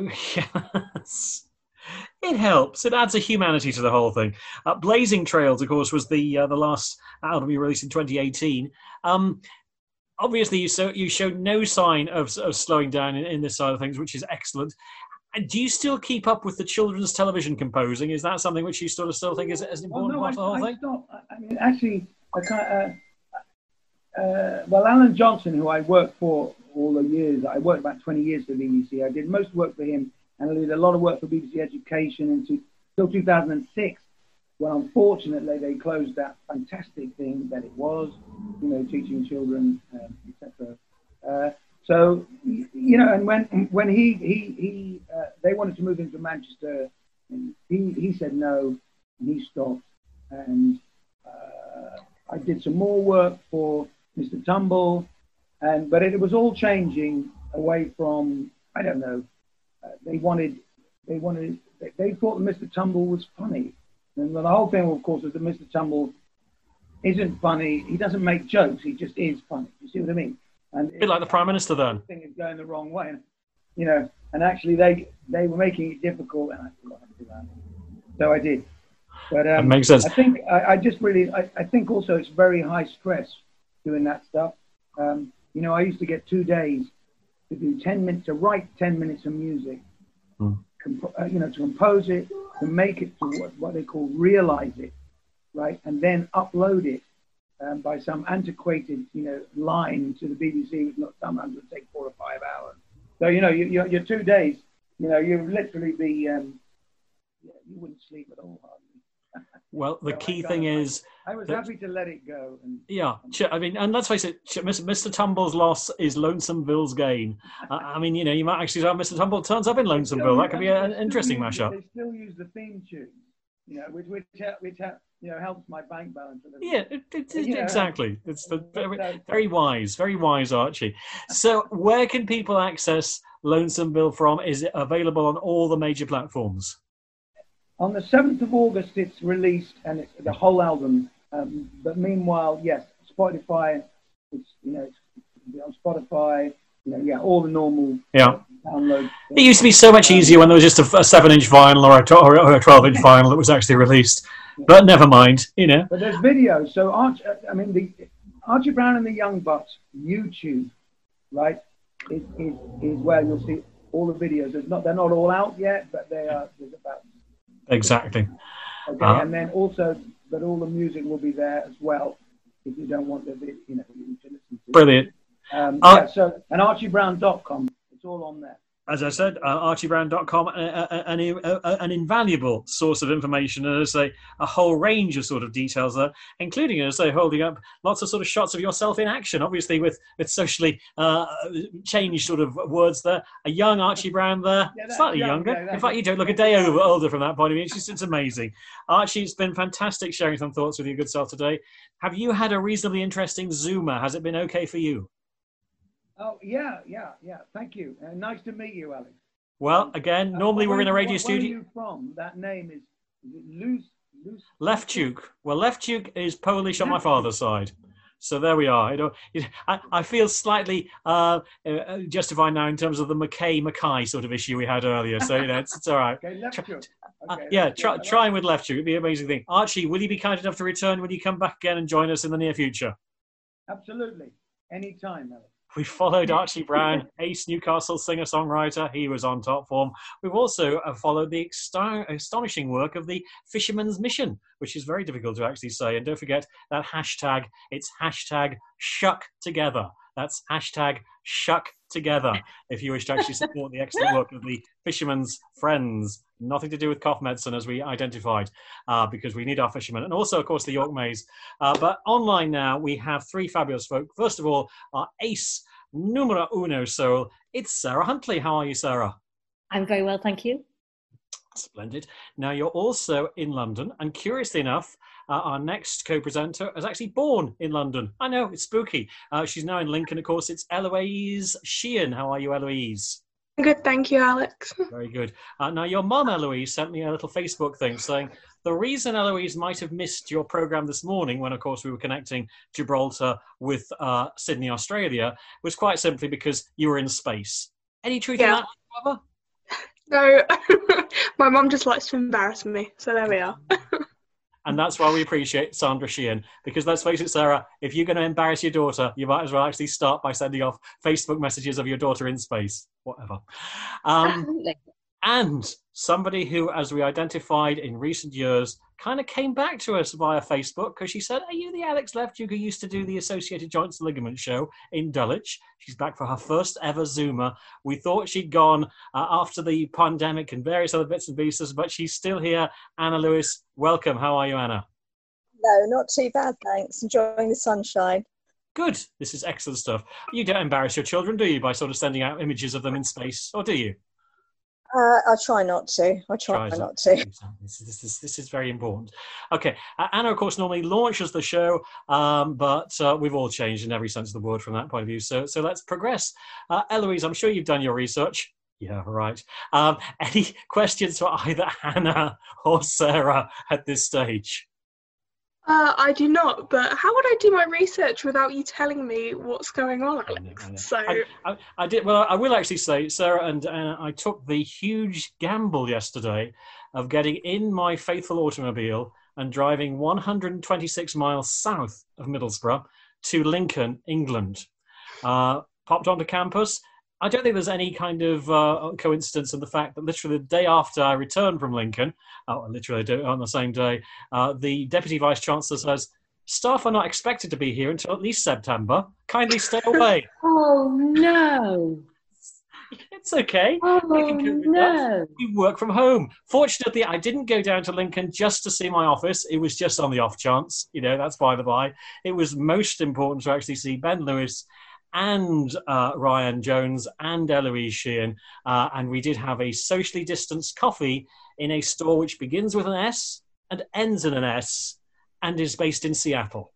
Yes. It helps. It adds a humanity to the whole thing. Uh, Blazing Trails, of course, was the uh, the last album you released in twenty eighteen. Um, obviously, you so you showed no sign of, of slowing down in, in this side of things, which is excellent. And do you still keep up with the children's television composing? Is that something which you sort of still think is, is an important well, no, part of the whole I, thing? I stopped. I mean, actually, I can't, uh, uh, well, Alan Johnson, who I worked for all the years, I worked about twenty years for the B B C. I did most work for him, and I did a lot of work for B B C Education until two thousand six, when unfortunately they closed that fantastic thing that it was, you know, teaching children, um, et cetera. Uh, so, you know, and when when he he he uh, they wanted to move into Manchester, and he he said no, and he stopped, and uh, I did some more work for Mister Tumble, and but it was all changing away from I don't know, uh, they wanted, they wanted, they, they thought that Mister Tumble was funny. And the whole thing, of course, is that Mister Tumble isn't funny. He doesn't make jokes. He just is funny. You see what I mean? And a bit like the Prime Minister then. Thing is going the wrong way, you know. And actually, they they were making it difficult, and I forgot to do that. So I did. But um, that makes sense. I think I, I just really, I, I think also it's very high stress doing that stuff. Um, you know, I used to get two days to do ten minutes, to write ten minutes of music, mm. comp- uh, you know, to compose it, to make it to what, what they call realize it, right? And then upload it um, by some antiquated, you know, line to the B B C, which not sometimes would take four or five hours. So, you know, you, your, your two days, you know, you'd literally be, um, yeah, you wouldn't sleep at all, hardly. Well, the So key I thing kinda- is... I was that- happy to let it go. And, Yeah, I mean, and let's face it, Mister Tumble's loss is Lonesomeville's gain. Uh, I mean, you know, you might actually have Mister Tumble turns up in Lonesomeville. That could be an interesting They mashup. They still use the theme tune, you know, which which which you know helps my bank balance. A little Yeah, bit. it, it, You know, exactly. It's the very, so- very wise, very wise, Archie. So, where can people access Lonesomeville from? Is it available on all the major platforms? On the seventh of August, it's released, and it's the whole album. Um, but meanwhile, yes, Spotify. It's you know, it's on Spotify. You know, yeah, all the normal Yeah. downloads. It used to be so much easier when there was just a, a seven-inch vinyl or a, tw- or a twelve-inch vinyl that was actually released. But never mind, you know. But there's videos. So Arch, I mean, the Archie Brown and the Young Bucks YouTube, right, is, is, is where you'll see all the videos. There's not, they're not all out yet, but they are. There's about. Exactly. Okay, Uh, and then also, but all the music will be there as well. If you don't want the, vid- you know, you to listen to. Brilliant. Um, Uh, yeah, so and archie brown dot com. It's all on there. As I said, uh, archie brown dot com, uh, uh, an, uh, an invaluable source of information, and as I say, a whole range of sort of details there, including, as I say, holding up lots of sort of shots of yourself in action, obviously with, with socially uh, changed sort of words there. A young Archie Brown there, Yeah, that's slightly young, younger. yeah, that's- in fact, you don't look a day over, older from that point of view. It's just it's amazing. Archie, it's been fantastic sharing some thoughts with your good self today. Have you had a reasonably interesting Zoomer? Has it been okay for you? Oh yeah, yeah, yeah. Thank you. Uh, nice to meet you, Alex. Well, again, normally Uh, we're in a where- radio where studio. Where are you from? That name is, is it Luz? Luz? Lefchuk. Well, Lefchuk is Polish on my father's side. So there we are. You know, it- I, I feel slightly uh, uh, justified now in terms of the McKay Mackay sort of issue we had earlier. So you know, it's, it's all right. Okay, left you. Uh, Okay, yeah, that's try, good. trying with Lefchuk would be an amazing thing. Archie, will you be kind enough to return when you come back again and join us in the near future? Absolutely. Anytime, Alex. We followed Archie Brown, ace Newcastle singer-songwriter. He was on top form. We've also uh, followed the extar- astonishing work of the Fisherman's Mission, which is very difficult to actually say. And don't forget that hashtag. It's hashtag shuck together. That's hashtag shuck together if you wish to actually support the excellent work of the Fisherman's Friends. Nothing to do with cough medicine, as we identified, uh, because we need our fishermen. And also, of course, the York Maze. Uh, but online now, we have three fabulous folk. First of all, our ace numero uno soul. It's Sarah Huntley. How are you, Sarah? I'm very well, thank you. Splendid. Now, you're also in London. And curiously enough, uh, our next co-presenter is actually born in London. I know, it's spooky. Uh, she's now in Lincoln, of course. It's Eloise Sheehan. How are you, Eloise? Good, thank you, Alex. Very good. Uh, now, your mum, Eloise, sent me a little Facebook thing saying the reason Eloise might have missed your programme this morning, when, of course, we were connecting Gibraltar with uh, Sydney, Australia, was quite simply because you were in space. Any truth Yeah. in that, however? No, my mum just likes to embarrass me, so there we are. And that's why we appreciate Sandra Sheehan, because let's face it, Sarah, if you're going to embarrass your daughter, you might as well actually start by sending off Facebook messages of your daughter in space, whatever. Um, Absolutely. and somebody who, as we identified in recent years, kind of came back to us via Facebook because she said, are you the Alex Lefchuk who used to do the Associated Joints and Ligaments show in Dulwich? She's back for her first ever Zoomer. We thought she'd gone uh, after the pandemic and various other bits and pieces, but she's still here. Anna Lewis, welcome. How are you, Anna? No, not too bad, thanks. Enjoying the sunshine. Good. This is excellent stuff. You don't embarrass your children, do you, by sort of sending out images of them in space, or do you? Uh, I try not to. I try Tries not to. This, this, is, this is very important. Okay. Uh, Anna, of course, normally launches the show, um, but uh, we've all changed in every sense of the word from that point of view. So, so let's progress. Uh, Eloise, I'm sure you've done your research. Yeah, right. Um, any questions for either Hannah or Sarah at this stage? Uh, I do not, but how would I do my research without you telling me what's going on, Alex? I know, I know. So I, I, I did. Well, I will actually say, Sarah, and uh, I took the huge gamble yesterday of getting in my faithful automobile and driving one hundred twenty-six miles south of Middlesbrough to Lincoln, England. Uh, popped onto campus. I don't think there's any kind of uh, coincidence in the fact that literally the day after I returned from Lincoln, oh, literally on the same day, uh, the Deputy Vice-Chancellor says, staff are not expected to be here until at least September. Kindly stay away. Oh, no. It's okay. Oh, I can cope with no. that. We work from home. Fortunately, I didn't go down to Lincoln just to see my office. It was just on the off chance. You know, that's by the by. It was most important to actually see Ben Lewis and uh, Ryan Jones and Eloise Sheehan. Uh, and we did have a socially distanced coffee in a store which begins with an S and ends in an S and is based in Seattle.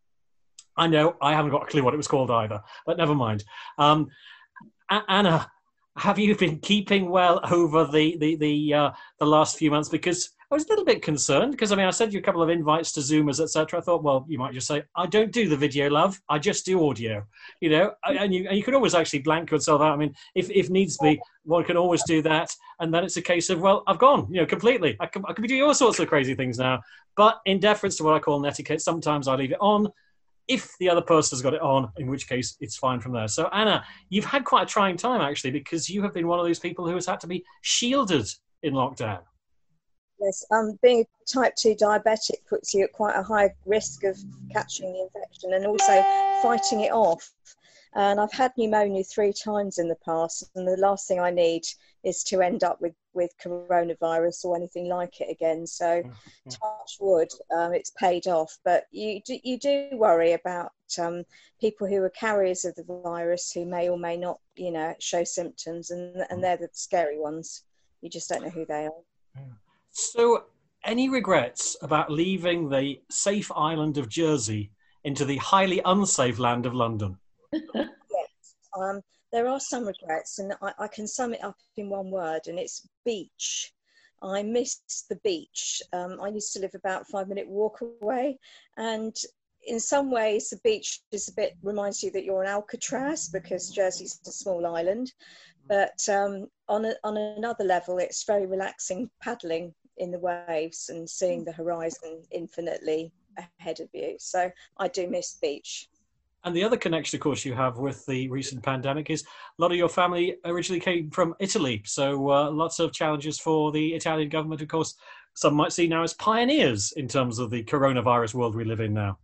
I know, I haven't got a clue what it was called either, but never mind. Um, a- Anna, have you been keeping well over the the the, uh, the last few months? Because I was a little bit concerned because, I mean, I sent you a couple of invites to Zoomers, et cetera. I thought, well, you might just say, I don't do the video, love. I just do audio, you know, and you, and you can always actually blank yourself out. I mean, if, if needs be, one can always do that. And then it's a case of, well, I've gone, you know, completely. I can, I can be doing all sorts of crazy things now. But in deference to what I call etiquette, sometimes I leave it on if the other person has got it on, in which case it's fine from there. So, Anna, you've had quite a trying time, actually, because you have been one of those people who has had to be shielded in lockdown. Yes, um, being a type two diabetic puts you at quite a high risk of catching the infection and also fighting it off. And I've had pneumonia three times in the past, and the last thing I need is to end up with, with coronavirus or anything like it again. So, touch wood, um, it's paid off. But you do, you do worry about um, people who are carriers of the virus who may or may not, you know, show symptoms, and, and they're the scary ones. You just don't know who they are. So, any regrets about leaving the safe island of Jersey into the highly unsafe land of London? Yes, um, there are some regrets, and I, I can sum it up in one word, and it's beach. I miss the beach. Um, I used to live about a five-minute walk away, and in some ways, the beach is a bit reminds you that you're in Alcatraz because Jersey's a small island. But um, on a, on another level, it's very relaxing paddling in the waves and seeing the horizon infinitely ahead of you. So I do miss beach. And the other connection, of course, you have with the recent pandemic is a lot of your family originally came from Italy. So uh, lots of challenges for the Italian government, of course, some might see now as pioneers in terms of the coronavirus world we live in now.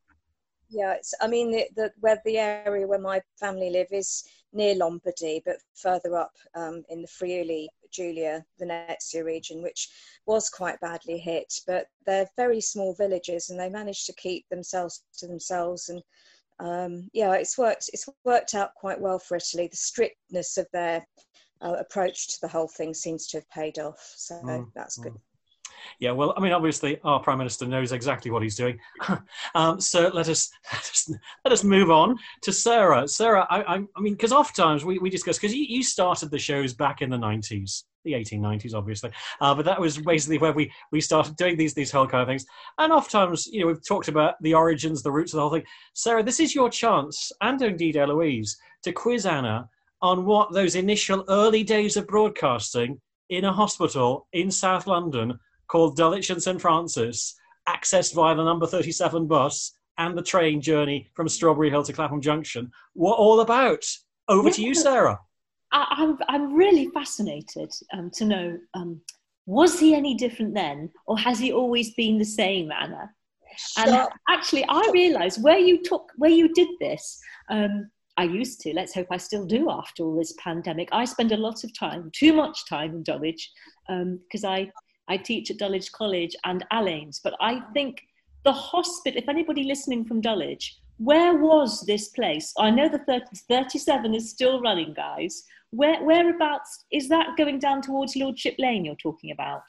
Yeah, it's, I mean, the, the, where the area where my family live is near Lombardy, but further up um, in the Friuli, Giulia, Venezia region, which was quite badly hit. But they're very small villages, and they managed to keep themselves to themselves. And um, yeah, it's worked. It's worked out quite well for Italy. The strictness of their uh, approach to the whole thing seems to have paid off. So mm, that's good. Mm. Yeah, well, I mean, obviously, our Prime Minister knows exactly what he's doing. um, so let us, let us let us move on to Sarah. Sarah, I, I, I mean, because oftentimes we, we discuss, because you, you started the shows back in the nineties, the eighteen nineties, obviously, uh, but that was basically where we, we started doing these these whole kind of things. And oftentimes, you know, we've talked about the origins, the roots of the whole thing. Sarah, this is your chance, and indeed Eloise, to quiz Anna on what those initial early days of broadcasting in a hospital in South London called Dulwich and St Francis, accessed via the number thirty-seven bus and the train journey from Strawberry Hill to Clapham Junction, were all about. Over yeah. to you, Sarah. I, I'm, I'm really fascinated um, to know, um, was he any different then, or has he always been the same, Anna? And sure. actually, I realised where you took, where you did this, um, I used to, let's hope I still do after all this pandemic. I spend a lot of time, too much time in Dulwich, because um, I... I teach at Dulwich College and Allains, but I think the hospital, if anybody listening from Dulwich, where was this place? I know the thirty, thirty-seven is still running, guys. Where, whereabouts, is that going down towards Lordship Lane you're talking about?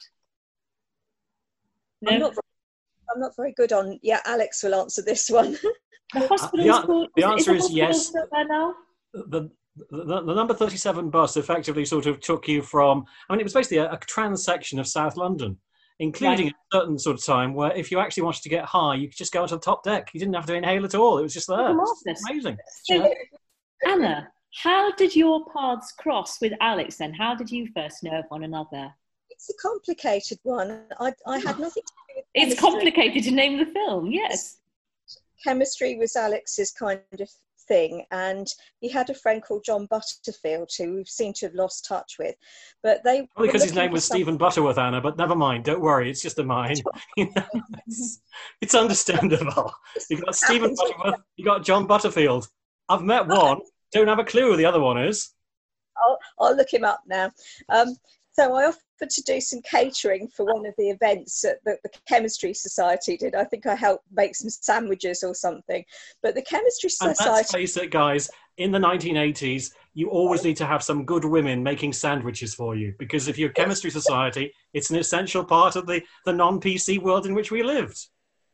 No? I'm, not, I'm not very good on, yeah, Alex will answer this one. The hospital uh, is called, the answer is, is, is yes. There now? The, the, the number thirty-seven bus effectively sort of took you from, I mean, it was basically a, a trans section of South London, including Right. a certain sort of time where if you actually wanted to get high, you could just go onto the top deck. You didn't have to inhale at all. It was just there. Oh, It's marvellous. amazing. So, Anna, how did your paths cross with Alex then? How did you first know of one another? It's a complicated one. I, I had nothing to do with It's chemistry. complicated to name the film, yes. Chemistry was Alex's kind of thing, and he had a friend called John Butterfield who we seem to have lost touch with. But they Probably were because his looking name for was some- Stephen Butterworth, Anna, but never mind. Don't worry. It's just a mine. You know, it's, it's understandable. You got Stephen Butterworth, you got John Butterfield. I've met one. Don't have a clue who the other one is. I'll, I'll look him up now. Um, so I offered to do some catering for one of the events that the, the Chemistry Society did. I think I helped make some sandwiches or something. But the Chemistry And let's Society... face it, guys, in the nineteen eighties, you always need to have some good women making sandwiches for you, because if you're a chemistry society, it's an essential part of the, the non-P C world in which we lived.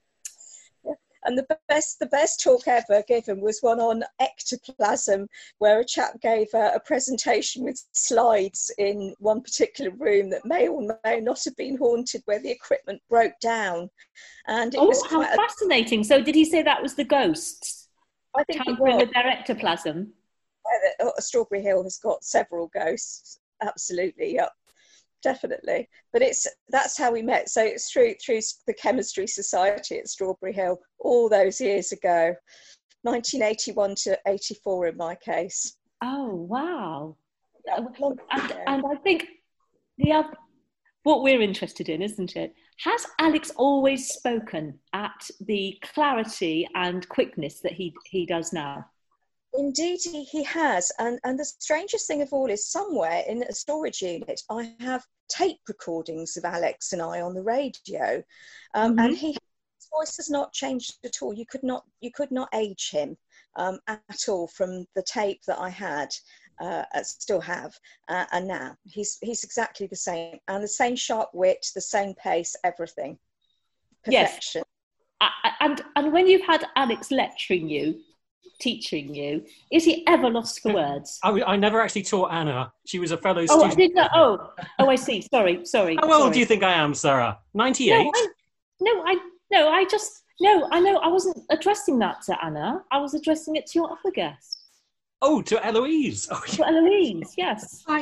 And the best, the best talk ever given was one on ectoplasm, where a chap gave a, a presentation with slides in one particular room that may or may not have been haunted, where the equipment broke down. And it Oh, was how quite a, fascinating. So did he say that was the ghosts? I think it tampering was. with their ectoplasm? Uh, Strawberry Hill has got several ghosts. Absolutely, yeah, definitely. But it's that's how we met. So it's through through the Chemistry Society at Strawberry Hill all those years ago, nineteen eighty-one to eighty-four in my case. Oh, wow. Yeah, long And, ago. and I think the other, what we're interested in, isn't it? Has Alex always spoken at the clarity and quickness that he, he does now? Indeed, he, he has. And, and the strangest thing of all is somewhere in a storage unit, I have tape recordings of Alex and I on the radio. Um, Mhm. And he, his voice has not changed at all. You could not, you could not age him um, at all from the tape that I had, uh, uh, still have, uh, and now. He's, he's exactly the same. And the same sharp wit, the same pace, everything. Yes. Perfection. A- a- And, and when you've had Alex lecturing you, teaching you, is he ever lost for words? I, I never actually taught Anna. She was a fellow Oh, I student. did not. Oh, oh, I see. Sorry, sorry. How old sorry. do you think I am, Sarah? ninety-eight? No, I, no, I, no, I just, no, I know, I wasn't addressing that to Anna. I was addressing it to your other guest, Oh, to Eloise. Oh, to Eloise, yes. Hi.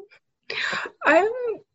um,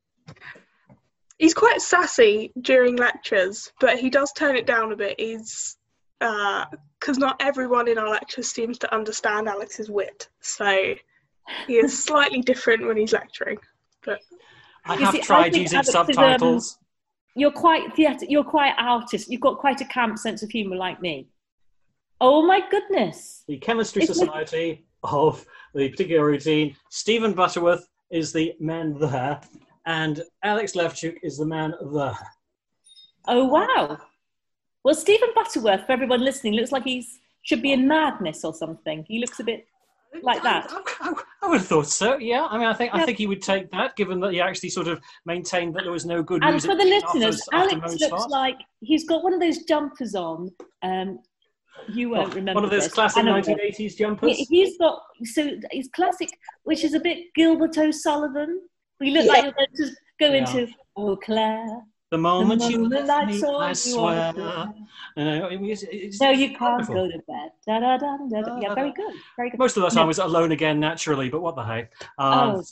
he's quite sassy during lectures, but he does tone it down a bit. He's because not everyone in our lectures seems to understand Alex's wit, so he is slightly different when he's lecturing. But I You have see, I tried think using Alex is, um, subtitles. You're quite theatre, you're quite artist, you've got quite a camp sense of humour like me. Oh my goodness. The Chemistry It's- Society of the particular routine. Stephen Butterworth is the man there, and Alex Levchuk is the man there. Oh wow. Well, Stephen Butterworth, for everyone listening, looks like he's should be in Madness or something. He looks a bit like that. I would have thought so. Yeah, I mean, I think I Yeah. think he would take that, given that he actually sort of maintained that there was no good And music for the after- listeners, after Alex Mozart. looks like he's got one of those jumpers on. Um, you won't What, remember one of those this. classic I know. nineteen eighties jumpers. He- He's got so he's classic, which is a bit Gilbert O'Sullivan. We look Yeah. like we're going to go Yeah. into Oh Claire. The moment the you moment left I me, saw I you swear. on the You know, it was- it's No, you can't wonderful. go to bed. Da, da, da, da, da. Yeah, very good. Very good. Most of the time No. I was alone again naturally, but what the heck. Um, Oh.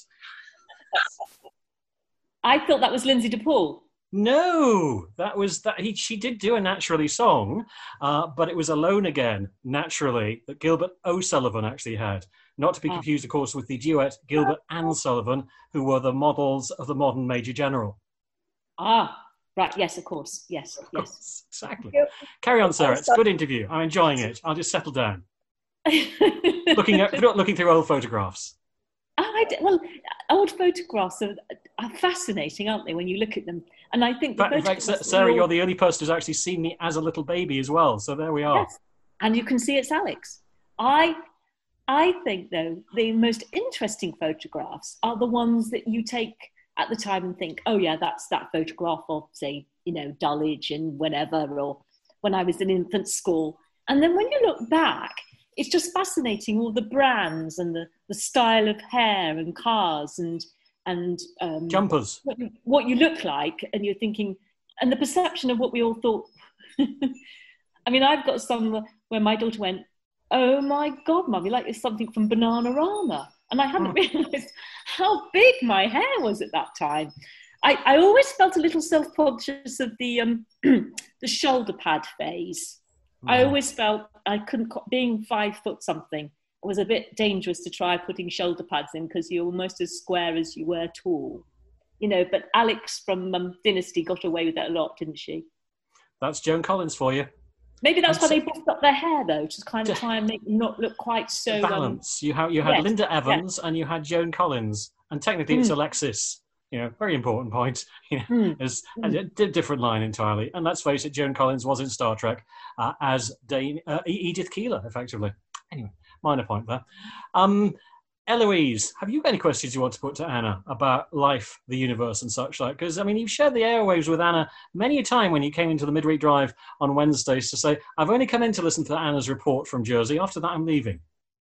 I thought that was Lindsay DePaul. No, that was that. He she did do a Naturally song, uh, but it was Alone Again, Naturally, that Gilbert O'Sullivan actually had. Not to be Ah. confused, of course, with the duet Gilbert and Sullivan, who were the models of the modern Major General. Ah, right. Yes, of course. Yes, yes. Exactly. Carry on, Sarah. It's a good interview. I'm enjoying it. I'll just settle down. looking at looking through old photographs. Oh, I d- well, old photographs are, are fascinating, aren't they? When you look at them, and I think In the fact, in fact, photographs that Sarah, we you're all- the only person who's actually seen me as a little baby as well. So there we are. Yes, and you can see it's Alex. I, I think though the most interesting photographs are the ones that you take at the time and think, oh yeah, that's that photograph of, say, you know, Dulwich and whenever, or when I was in infant school. And then when you look back, it's just fascinating, all the brands and the, the style of hair and cars and and um, jumpers, what you, what you look like, and you're thinking, and the perception of what we all thought. I mean, I've got some where my daughter went, "Oh my God, Mummy, like it's something from Bananarama," and I hadn't mm. realised how big my hair was at that time. I, I always felt a little self-conscious of the um, the shoulder pad phase. Mm. I always felt I couldn't, being five foot something, it was a bit dangerous to try putting shoulder pads in because you're almost as square as you were tall. You know, but Alex from um, Dynasty got away with it a lot, didn't she? That's Joan Collins for you. Maybe that's why they buffed up their hair, though, to kind of try and make them not look quite so... balance. Um, you, ha- you had yes, Linda Evans yes. and you had Joan Collins. And technically it's mm. Alexis. You know, very important point. You know, mm. It's mm. a d- different line entirely. And let's face it, Joan Collins was in Star Trek uh, as Dane, uh, Edith Keeler, effectively. Anyway, minor point there. Um, Eloise, have you got any questions you want to put to Anna about life, the universe and such like? Because, I mean, you've shared the airwaves with Anna many a time when you came into the Midweek Drive on Wednesdays to say, I've only come in to listen to Anna's report from Jersey. After that, I'm leaving.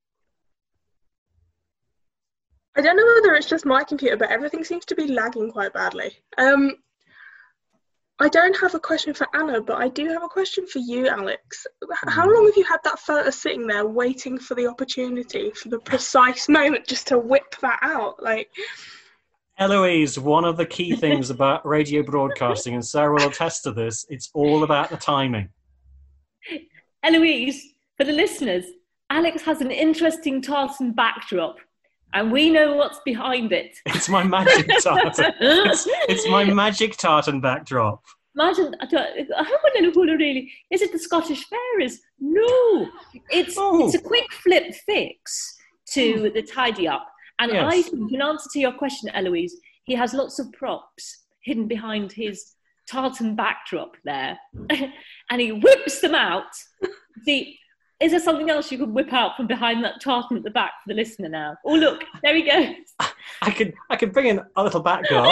I don't know whether it's just my computer, but everything seems to be lagging quite badly. Um, I don't have a question for Anna, but I do have a question for you, Alex. How long have you had that photo sitting there waiting for the opportunity, for the precise moment just to whip that out? Like, Eloise, one of the key things about radio broadcasting, and Sarah will attest to this, it's all about the timing. Eloise, for the listeners, Alex has an interesting tartan backdrop. And we know what's behind it. It's my magic tartan. it's, it's my magic tartan backdrop. Imagine, I don't know really. Is it the Scottish Fairies? No. It's oh. it's a quick flip fix to oh. the tidy up. And yes. I think, in answer to your question, Eloise, he has lots of props hidden behind his tartan backdrop there. And he whips them out. See, is there something else you could whip out from behind that tartan at the back for the listener now? Oh, look, there he goes. I could, I could bring in a little back girl.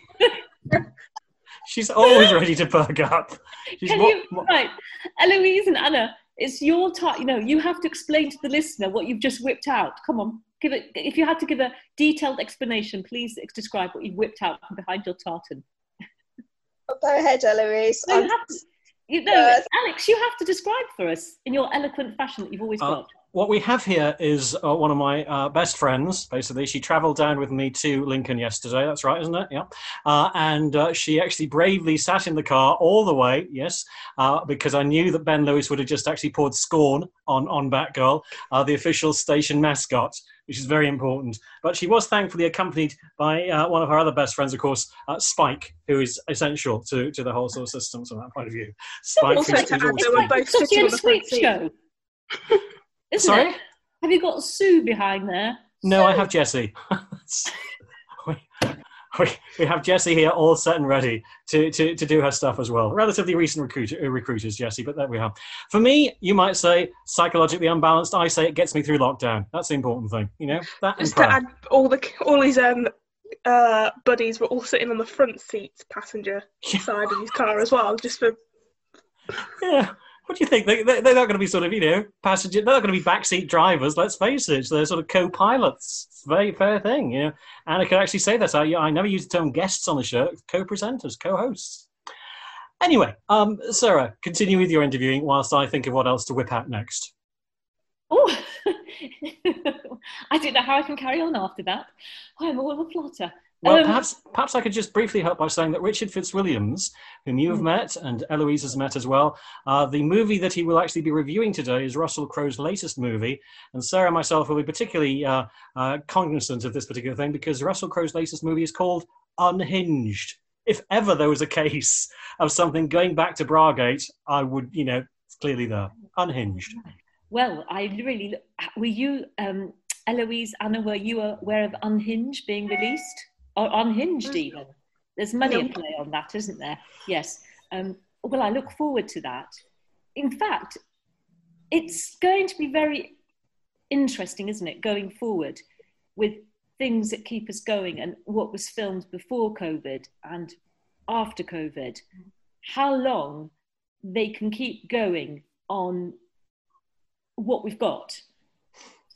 She's always ready to perk up. She's Can more, you, more... right, Eloise and Anna, it's your time. You know, you have to explain to the listener what you've just whipped out. Come on, give it. If you had to give a detailed explanation, please describe what you've whipped out from behind your tartan. Go ahead, Eloise. No, you have to, You know, uh, Alex, you have to describe for us in your eloquent fashion that you've always uh, got. What we have here is uh, one of my uh, best friends, basically. She travelled down with me to Lincoln yesterday. That's right, isn't it? Yeah. Uh, and uh, she actually bravely sat in the car all the way, yes, uh, because I knew that Ben Lewis would have just actually poured scorn on, on Batgirl, uh, the official station mascot, which is very important. But she was thankfully accompanied by uh, one of her other best friends, of course, uh, Spike, who is essential to, to the whole sort of system from that point of view. Spike, also to add, they were both sitting on the front seat. Show. Isn't Sorry? It? Have you got Sue behind there? No, Sue. I have Jessie. we, we, we have Jessie here all set and ready to, to, to do her stuff as well. Relatively recent recruit, recruiters, Jessie, but there we are. For me, you might say psychologically unbalanced. I say it gets me through lockdown. That's the important thing, you know? That Just to add, all, the, all his um, uh, buddies were all sitting on the front seat passenger side of his car as well, just for... Yeah. What do you think? They, they, they're not going to be sort of, you know, passenger. They're not going to be backseat drivers. Let's face it. So they're sort of co-pilots. It's a very fair thing, you know. And I could actually say that. I, I never use the term guests on the show. Co-presenters, co-hosts. Anyway, um, Sarah, continue with your interviewing whilst I think of what else to whip out next. Oh, I don't know how I can carry on after that. I'm all of a flutter. Well, um, perhaps perhaps I could just briefly help by saying that Richard Fitzwilliams, whom you have met and Eloise has met as well, uh, the movie that he will actually be reviewing today is Russell Crowe's latest movie. And Sarah and myself will be particularly uh, uh, cognizant of this particular thing because Russell Crowe's latest movie is called Unhinged. If ever there was a case of something going back to Bragate, I would, you know, it's clearly there. Unhinged. Well, I really... Were you, um, Eloise, Anna, were you aware of Unhinged being released? Or Unhinged even. There's money at play on that, isn't there? Yes. Um, well, I look forward to that. In fact, it's going to be very interesting, isn't it, going forward with things that keep us going and what was filmed before COVID and after COVID, how long they can keep going on what we've got.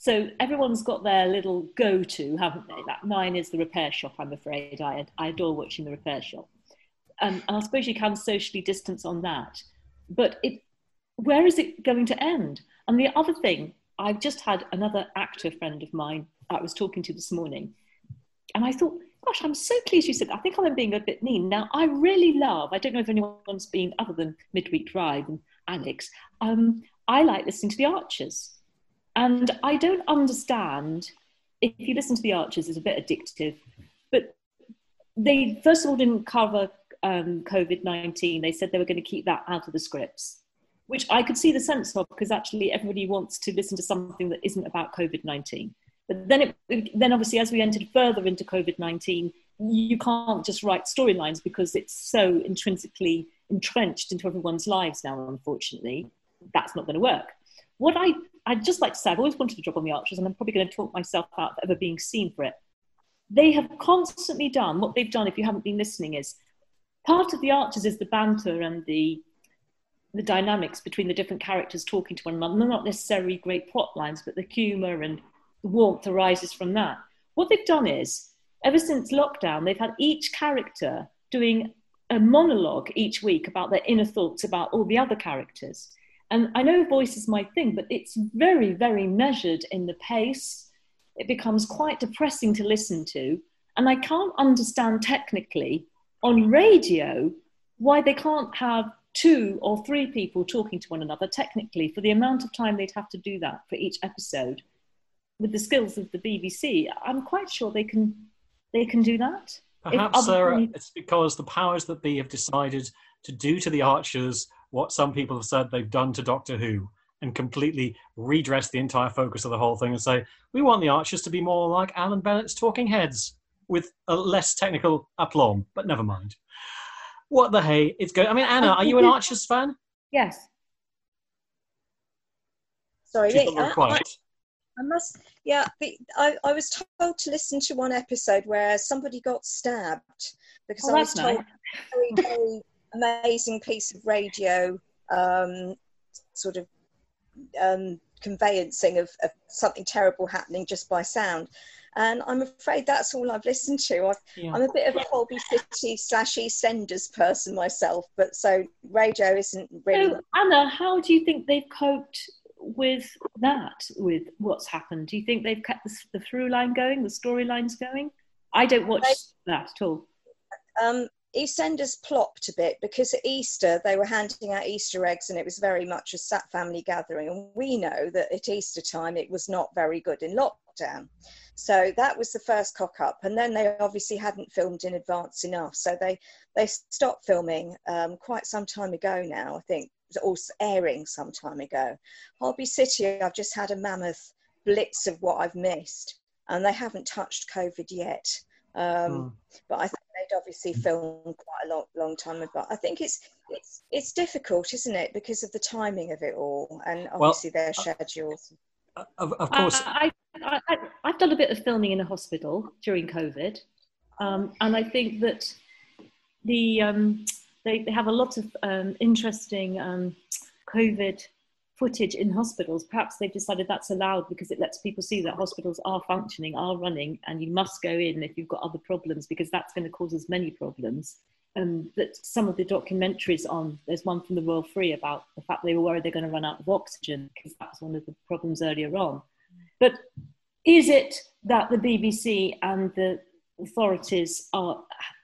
So everyone's got their little go-to, haven't they? That mine is the repair shop, I'm afraid. I, I adore watching the repair shop. Um, and I suppose you can socially distance on that. But it, where is it going to end? And the other thing, I've just had another actor friend of mine I was talking to this morning. And I thought, gosh, I'm so pleased you said that. I think I'm being a bit mean. Now, I really love, I don't know if anyone's been, other than Midweek Drive and Alex, um, I like listening to The Archers. And I don't understand, if you listen to The Archers, it's a bit addictive, but they, first of all, didn't cover um, COVID nineteen. They said they were going to keep that out of the scripts, which I could see the sense of, because actually everybody wants to listen to something that isn't about COVID nineteen. But then, it, then obviously, as we entered further into COVID nineteen, you can't just write storylines because it's so intrinsically entrenched into everyone's lives now, unfortunately. That's not going to work. What I, I'd just like to say, I've always wanted to drop on The Archers, and I'm probably going to talk myself out of ever being seen for it. They have constantly done, what they've done, if you haven't been listening, is part of The Archers is the banter and the the dynamics between the different characters talking to one another. They're not necessarily great plot lines, but the humour and the warmth arises from that. What they've done is, ever since lockdown, they've had each character doing a monologue each week about their inner thoughts about all the other characters. And I know voice is my thing, but it's very, very measured in the pace. It becomes quite depressing to listen to. And I can't understand technically on radio why they can't have two or three people talking to one another technically for the amount of time they'd have to do that for each episode. With the skills of the B B C, I'm quite sure they can they can do that. Perhaps, Sarah, it's because the powers that be have decided to do to The Archers what some people have said they've done to Doctor Who, and completely redress the entire focus of the whole thing and say, we want The Archers to be more like Alan Bennett's Talking Heads, with a less technical aplomb, but never mind. What the hey? It's good. I mean, Anna, are you an Archers fan? Yes. Sorry, She's yeah, not quiet. I, I must, yeah, the, I, I was told to listen to one episode where somebody got stabbed because Oh, I was that's told nice. a very, very amazing piece of radio um, sort of um, conveyancing of, of something terrible happening just by sound. And I'm afraid that's all I've listened to. I've, Yeah. I'm a bit of a Holby City slash EastEnders person myself, but so radio isn't really... So, Anna, how do you think they've coped with that, with what's happened? Do you think they've kept the, the through line going, the storylines going? I don't watch that at all. Um, EastEnders plopped a bit because at Easter they were handing out Easter eggs and it was very much a Sat family gathering. And we know that at Easter time it was not very good in lockdown. So that was the first cock up. And then they obviously hadn't filmed in advance enough. So they, they stopped filming um, quite some time ago now, I think, or airing some time ago. Holby City, I've just had a mammoth blitz of what I've missed. And they haven't touched COVID yet. Um, mm. But I think they'd obviously filmed quite a long, long time ago. I think it's it's it's difficult, isn't it, because of the timing of it all, and obviously well, their schedules. Uh, of, of course, uh, I, I, I I've done a bit of filming in a hospital during COVID, um, and I think that the um, they they have a lot of um, interesting um, COVID footage in hospitals. Perhaps they've decided that's allowed because it lets people see that hospitals are functioning, are running, and you must go in if you've got other problems because that's going to cause as many problems. Um, that some of the documentaries on, there's one from the Royal Free about the fact they were worried they're going to run out of oxygen because that was one of the problems earlier on. But is it that the B B C and the authorities are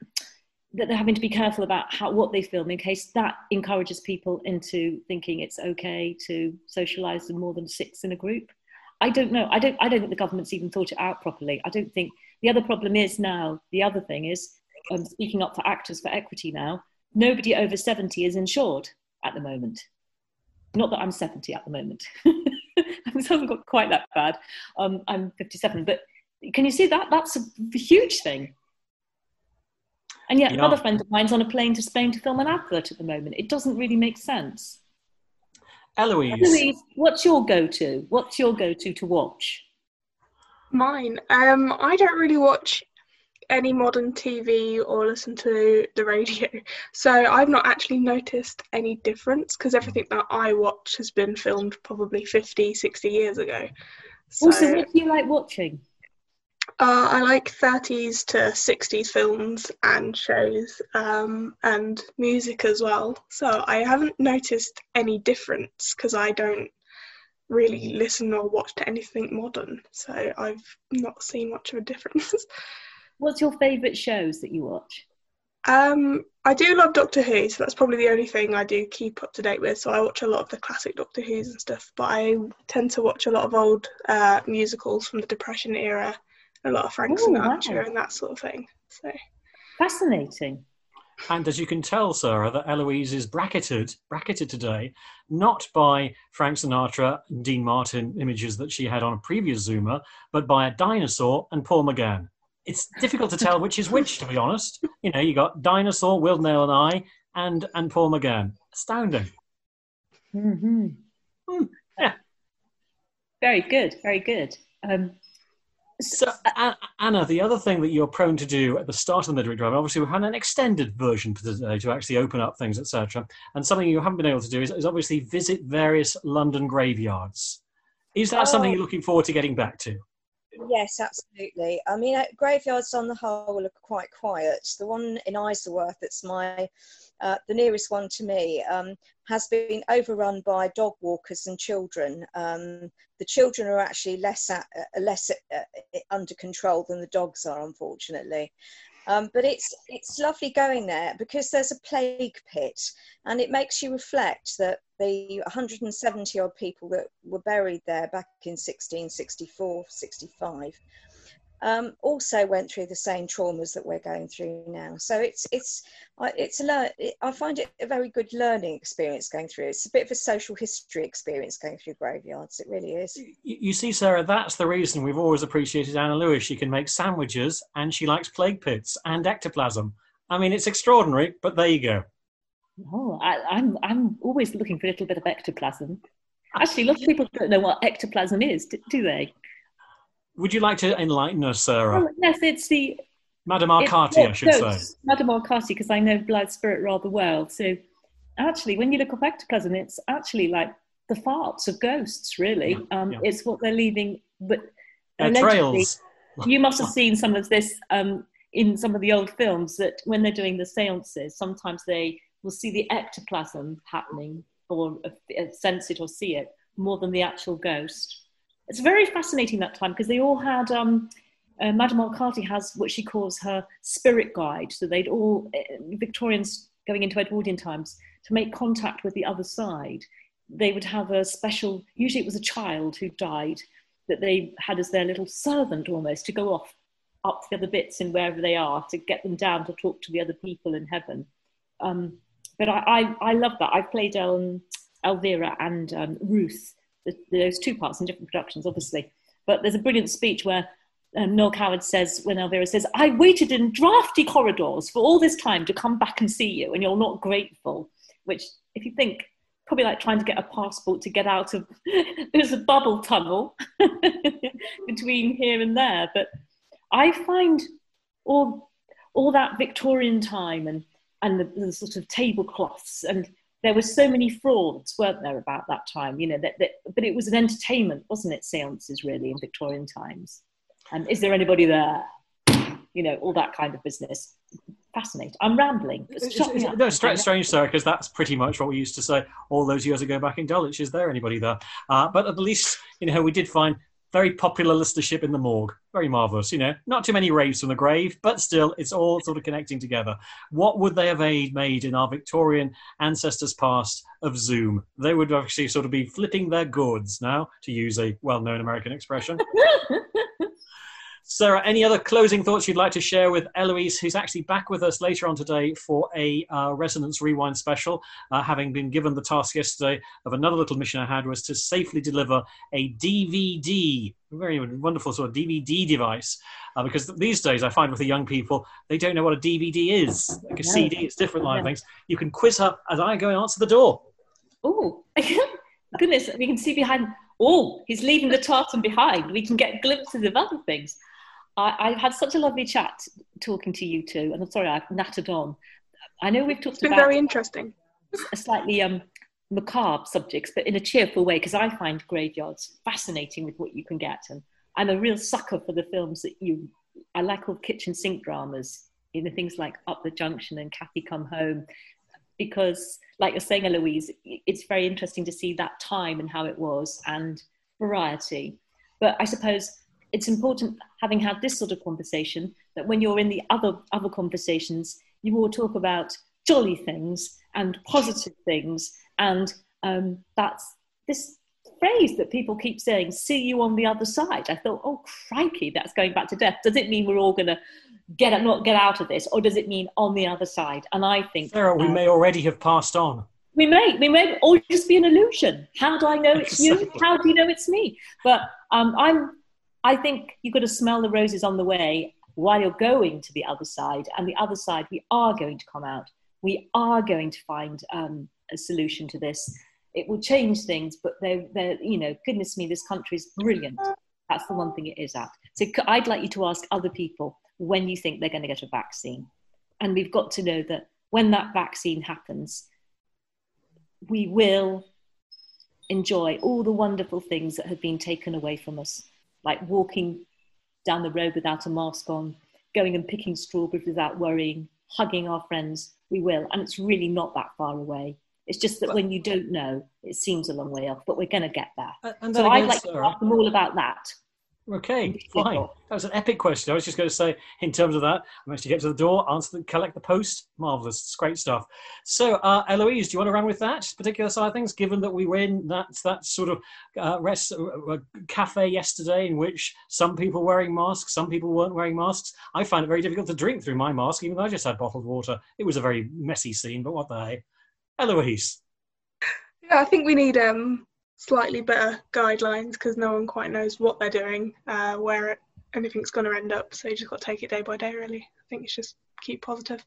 that they're having to be careful about how what they film in case that encourages people into thinking it's okay to socialise with more than six in a group? I don't know. I don't I don't think the government's even thought it out properly. I don't think the other problem is now, the other thing is, um, speaking up for Actors for Equity now, nobody over seventy is insured at the moment. Not that I'm seventy at the moment. I haven't got quite that bad. Um, I'm fifty-seven. But can you see that? That's a huge thing. And yet, yeah. Another friend of mine's on a plane to Spain to film an advert at the moment. It doesn't really make sense. Eloise. Eloise, what's your go-to? What's your go-to to watch? Mine? Um, I don't really watch any modern T V or listen to the radio. So I've not actually noticed any difference because everything that I watch has been filmed probably fifty, sixty years ago. So, also, what do you like watching? Uh, I like thirties to sixties films and shows, um, and music as well. So I haven't noticed any difference because I don't really listen or watch to anything modern. So I've not seen much of a difference. What's your favourite shows that you watch? Um, I do love Doctor Who, so that's probably the only thing I do keep up to date with. So I watch a lot of the classic Doctor Who's and stuff, but I tend to watch a lot of old uh, musicals from the Depression era, a lot of Frank Ooh, Sinatra wow. and that sort of thing. So fascinating. And as you can tell, Sarah, that Eloise is bracketed, bracketed today, not by Frank Sinatra and Dean Martin images that she had on a previous Zoomer, but by a dinosaur and Paul McGann. It's difficult to tell which is which, to be honest. You know, you got Dinosaur, Wildnail and I, and, and Paul McGann. Astounding. Mm-hmm. Mm, yeah. Very good, very good. Um, So, uh, Anna, the other thing that you're prone to do at the start of the Midweek Drive, obviously we've had an extended version for today to actually open up things, et cetera. And something you haven't been able to do is, is obviously visit various London graveyards. Is that oh. something you're looking forward to getting back to? Yes, absolutely. I mean, graveyards on the whole are quite quiet. The one in Isleworth, that's my uh, the nearest one to me, um, has been overrun by dog walkers and children. Um, the children are actually less at, uh, less uh, under control than the dogs are, unfortunately. Um, but it's it's lovely going there because there's a plague pit, and it makes you reflect that the one hundred seventy odd people that were buried there back in sixteen sixty-four, sixty-five um, also went through the same traumas that we're going through now. So it's it's it's a I find it a very good learning experience going through. It's a bit of a social history experience going through graveyards. It really is. You, you see, Sarah, that's the reason we've always appreciated Anna Lewis. She can make sandwiches, and she likes plague pits and ectoplasm. I mean, it's extraordinary, but there you go. Oh, I, I'm I'm always looking for a little bit of ectoplasm. Actually, lots of people don't know what ectoplasm is, do, do they? Would you like to enlighten us, Sarah? Well, yes, it's the... Madame Arcati, I should no, say. Madame Arcati, because I know Blood Spirit rather well. So actually, when you look up ectoplasm, it's actually like the farts of ghosts, really. Yeah, um, yeah. It's what they're leaving. But uh, trails. You must have seen some of this um, in some of the old films, that when they're doing the seances, sometimes they will see the ectoplasm happening, or uh, sense it or see it, more than the actual ghost. It's very fascinating that time, because they all had, um, uh, Madame Arcati has what she calls her spirit guide. So they'd all, uh, Victorians going into Edwardian times, to make contact with the other side, they would have a special, usually it was a child who died, that they had as their little servant almost, to go off up the other bits in wherever they are, to get them down to talk to the other people in heaven. Um, but I, I, I love that. I've played um, Elvira and um, Ruth, the, those two parts in different productions, obviously. But there's a brilliant speech where um, Noel Coward says, when Elvira says, "I waited in drafty corridors for all this time to come back and see you, and you're not grateful," which, if you think, probably like trying to get a passport to get out of, there's a bubble tunnel between here and there. But I find all, all that Victorian time and, and the, the sort of tablecloths, and there were so many frauds, weren't there, about that time, you know, that, that, but it was an entertainment, wasn't it, seances, really, in Victorian times. And um, is there anybody there? You know, all that kind of business. Fascinating. I'm rambling. It's, it's, it's, no, it's strange, strange, sir, because that's pretty much what we used to say all those years ago back in Dulwich. Is there anybody there? Uh, but at least, you know, we did find very popular listenership in the morgue. Very marvellous, you know. Not too many raves from the grave, but still, it's all sort of connecting together. What would they have made in our Victorian ancestors past of Zoom? They would actually sort of be flipping their gourds now, to use a well-known American expression. Sarah, any other closing thoughts you'd like to share with Eloise, who's actually back with us later on today for a uh, Resonance Rewind special, uh, having been given the task yesterday of another little mission I had, was to safely deliver a D V D, a very wonderful sort of D V D device, uh, because these days I find with the young people, they don't know what a D V D is. Like a no. C D, it's different line things. You can quiz her as I go and answer the door. Oh, goodness, we can see behind, oh, he's leaving the tartan behind. We can get glimpses of other things. I, I've had such a lovely chat talking to you two, and I'm sorry I've nattered on. I know we've talked it's been about very interesting. a slightly um, macabre subjects, but in a cheerful way, because I find graveyards fascinating with what you can get. And I'm a real sucker for the films that you, I like all kitchen sink dramas, you know, things like Up the Junction and Kathy Come Home, because like you're saying, Eloise, it's very interesting to see that time and how it was and variety. But I suppose it's important, having had this sort of conversation, that when you're in the other other conversations, you all talk about jolly things and positive things. And um, that's this phrase that people keep saying, see you on the other side. I thought, oh, crikey, that's going back to death. Does it mean we're all going to get not get out of this, or does it mean on the other side? And I think... Sarah, we uh, may already have passed on. We may, we may all just be an illusion. How do I know it's you? How do you know it's me? But um, I'm, I think you've got to smell the roses on the way while you're going to the other side. And the other side, we are going to come out. We are going to find um, a solution to this. It will change things, but they're, they're, you know, goodness me, this country is brilliant. That's the one thing it is at. So I'd like you to ask other people when you think they're going to get a vaccine. And we've got to know that when that vaccine happens, we will enjoy all the wonderful things that have been taken away from us, like walking down the road without a mask on, going and picking strawberries without worrying, hugging our friends. We will. And it's really not that far away. It's just that but, when you don't know, it seems a long way off, but we're going to get there. And so again, I'd like Sarah, to ask them all about that. Okay, fine. That was an epic question. I was just going to say, in terms of that, I managed to get to the door, answer the, collect the post. Marvellous. It's great stuff. So, uh, Eloise, do you want to run with that particular side of things, given that we were in that, that sort of uh, rest, uh, cafe yesterday in which some people were wearing masks, some people weren't wearing masks. I found it very difficult to drink through my mask, even though I just had bottled water. It was a very messy scene, but what the hey. Eloise. Yeah, I think we need... um. slightly better guidelines, because no one quite knows what they're doing, uh, where it, anything's going to end up. So you just got to take it day by day, really. I think it's just keep positive.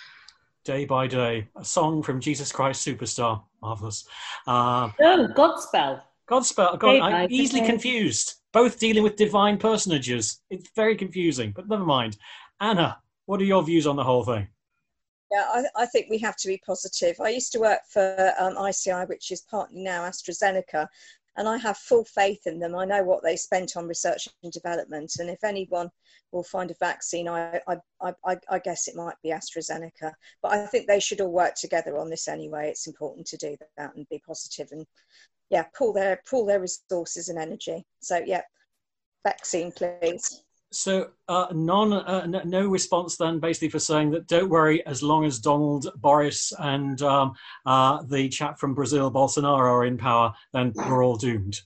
Day by day. A song from Jesus Christ Superstar. Marvellous. Uh, no, Godspell. Godspell. God, I'm easily confused. Both dealing with divine personages. It's very confusing, but never mind. Anna, what are your views on the whole thing? Yeah, I, I think we have to be positive. I used to work for um, I C I, which is partly now AstraZeneca, and I have full faith in them. I know what they spent on research and development, and if anyone will find a vaccine, I, I, I, I guess it might be AstraZeneca. But I think they should all work together on this anyway. It's important to do that and be positive and, yeah, pool their, pool their resources and energy. So, yeah, vaccine, please. So uh, non, uh, n- no response then, basically, for saying that don't worry, as long as Donald, Boris and um, uh, the chap from Brazil, Bolsonaro, are in power, then we're all doomed.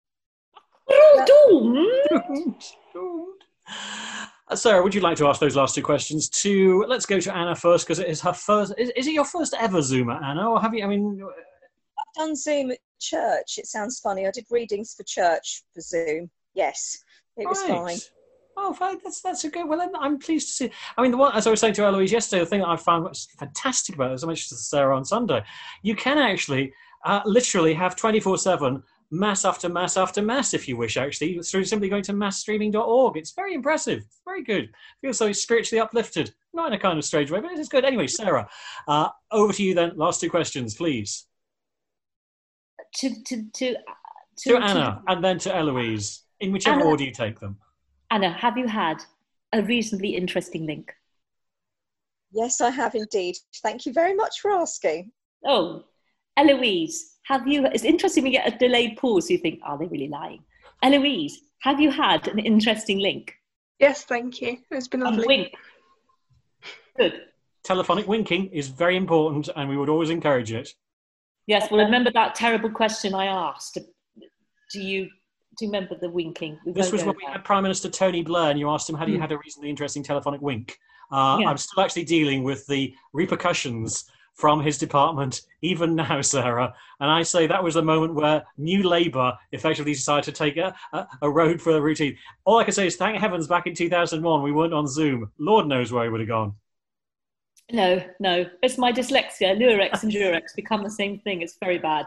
We're all doomed. doomed. Uh, Sarah, would you like to ask those last two questions? To let's go to Anna first, because it is her first. Is, is it your first ever Zoomer, Anna, or have you? I mean, I've done Zoom at church. It sounds funny. I did readings for church for Zoom. Yes, it was right. fine. Oh, fine. That's that's a good. Well, I'm pleased to see. I mean, the one, as I was saying to Eloise yesterday, the thing that I found was fantastic about it, as I mentioned to Sarah on Sunday, you can actually uh, literally have twenty-four seven mass after mass after mass, if you wish, actually, through simply going to mass streaming dot org. It's very impressive. It's very good. Feels so spiritually uplifted. Not in a kind of strange way, but it is good. Anyway, Sarah, uh, over to you then. Last two questions, please. To to to to, to Anna to, and then to Eloise, in whichever Anna, order you take them. Anna, have you had a reasonably interesting link? Yes, I have indeed. Thank you very much for asking. Oh, Eloise, have you... It's interesting we get a delayed pause, so you think, are they really lying? Eloise, have you had an interesting link? Yes, thank you. It's been lovely. A wink. Good. Telephonic winking is very important, and we would always encourage it. Yes, well, remember that terrible question I asked. Do you... Do you remember the winking? We this was when we had Prime Minister Tony Blair, and you asked him, had he mm. had a reasonably interesting telephonic wink? Uh, yeah. I'm still actually dealing with the repercussions from his department, even now, Sarah. And I say that was the moment where New Labour effectively decided to take a, a, a road for the routine. All I can say is, thank heavens, back in two thousand one, we weren't on Zoom. Lord knows where we would have gone. No, no. It's my dyslexia. Lurex and Durex become the same thing. It's very bad.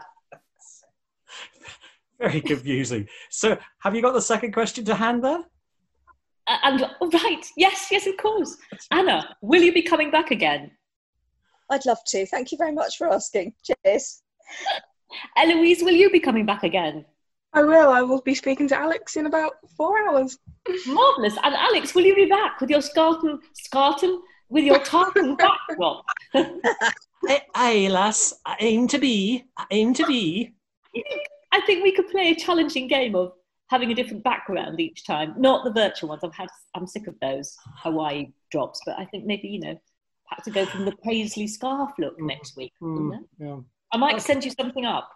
Very confusing. So, have you got the second question to hand there? Uh, and oh, right, yes, yes, of course. Anna, will you be coming back again? I'd love to. Thank you very much for asking. Cheers. Eloise, will you be coming back again? I will. I will be speaking to Alex in about four hours. Marvellous. And Alex, will you be back with your Scarton, Scarton, with your tartan backdrop? Aye, aye, lass. I aim to be. I aim to be. I think we could play a challenging game of having a different background each time. Not the virtual ones. I've had. I'm sick of those Hawaii drops. But I think maybe, you know, perhaps to go from the paisley scarf look next week. Mm, yeah. I might Okay. send you something up.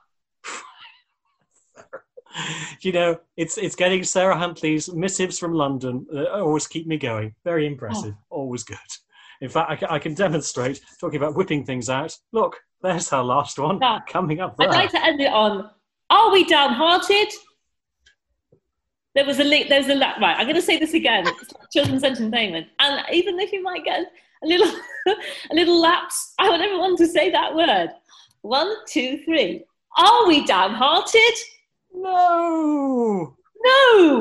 You know, it's it's getting Sarah Huntley's missives from London uh, always keep me going. Very impressive. Always good. In fact, I can, I can demonstrate, talking about whipping things out. Look, there's our last one Yeah. coming up there. I'd like to end it on, are we downhearted? There was a link, there's a, la- right, I'm going to say this again. It's like children's entertainment. And even if you might get a little, a little lapse, I want everyone to say that word. One, two, three. Are we downhearted? No. No.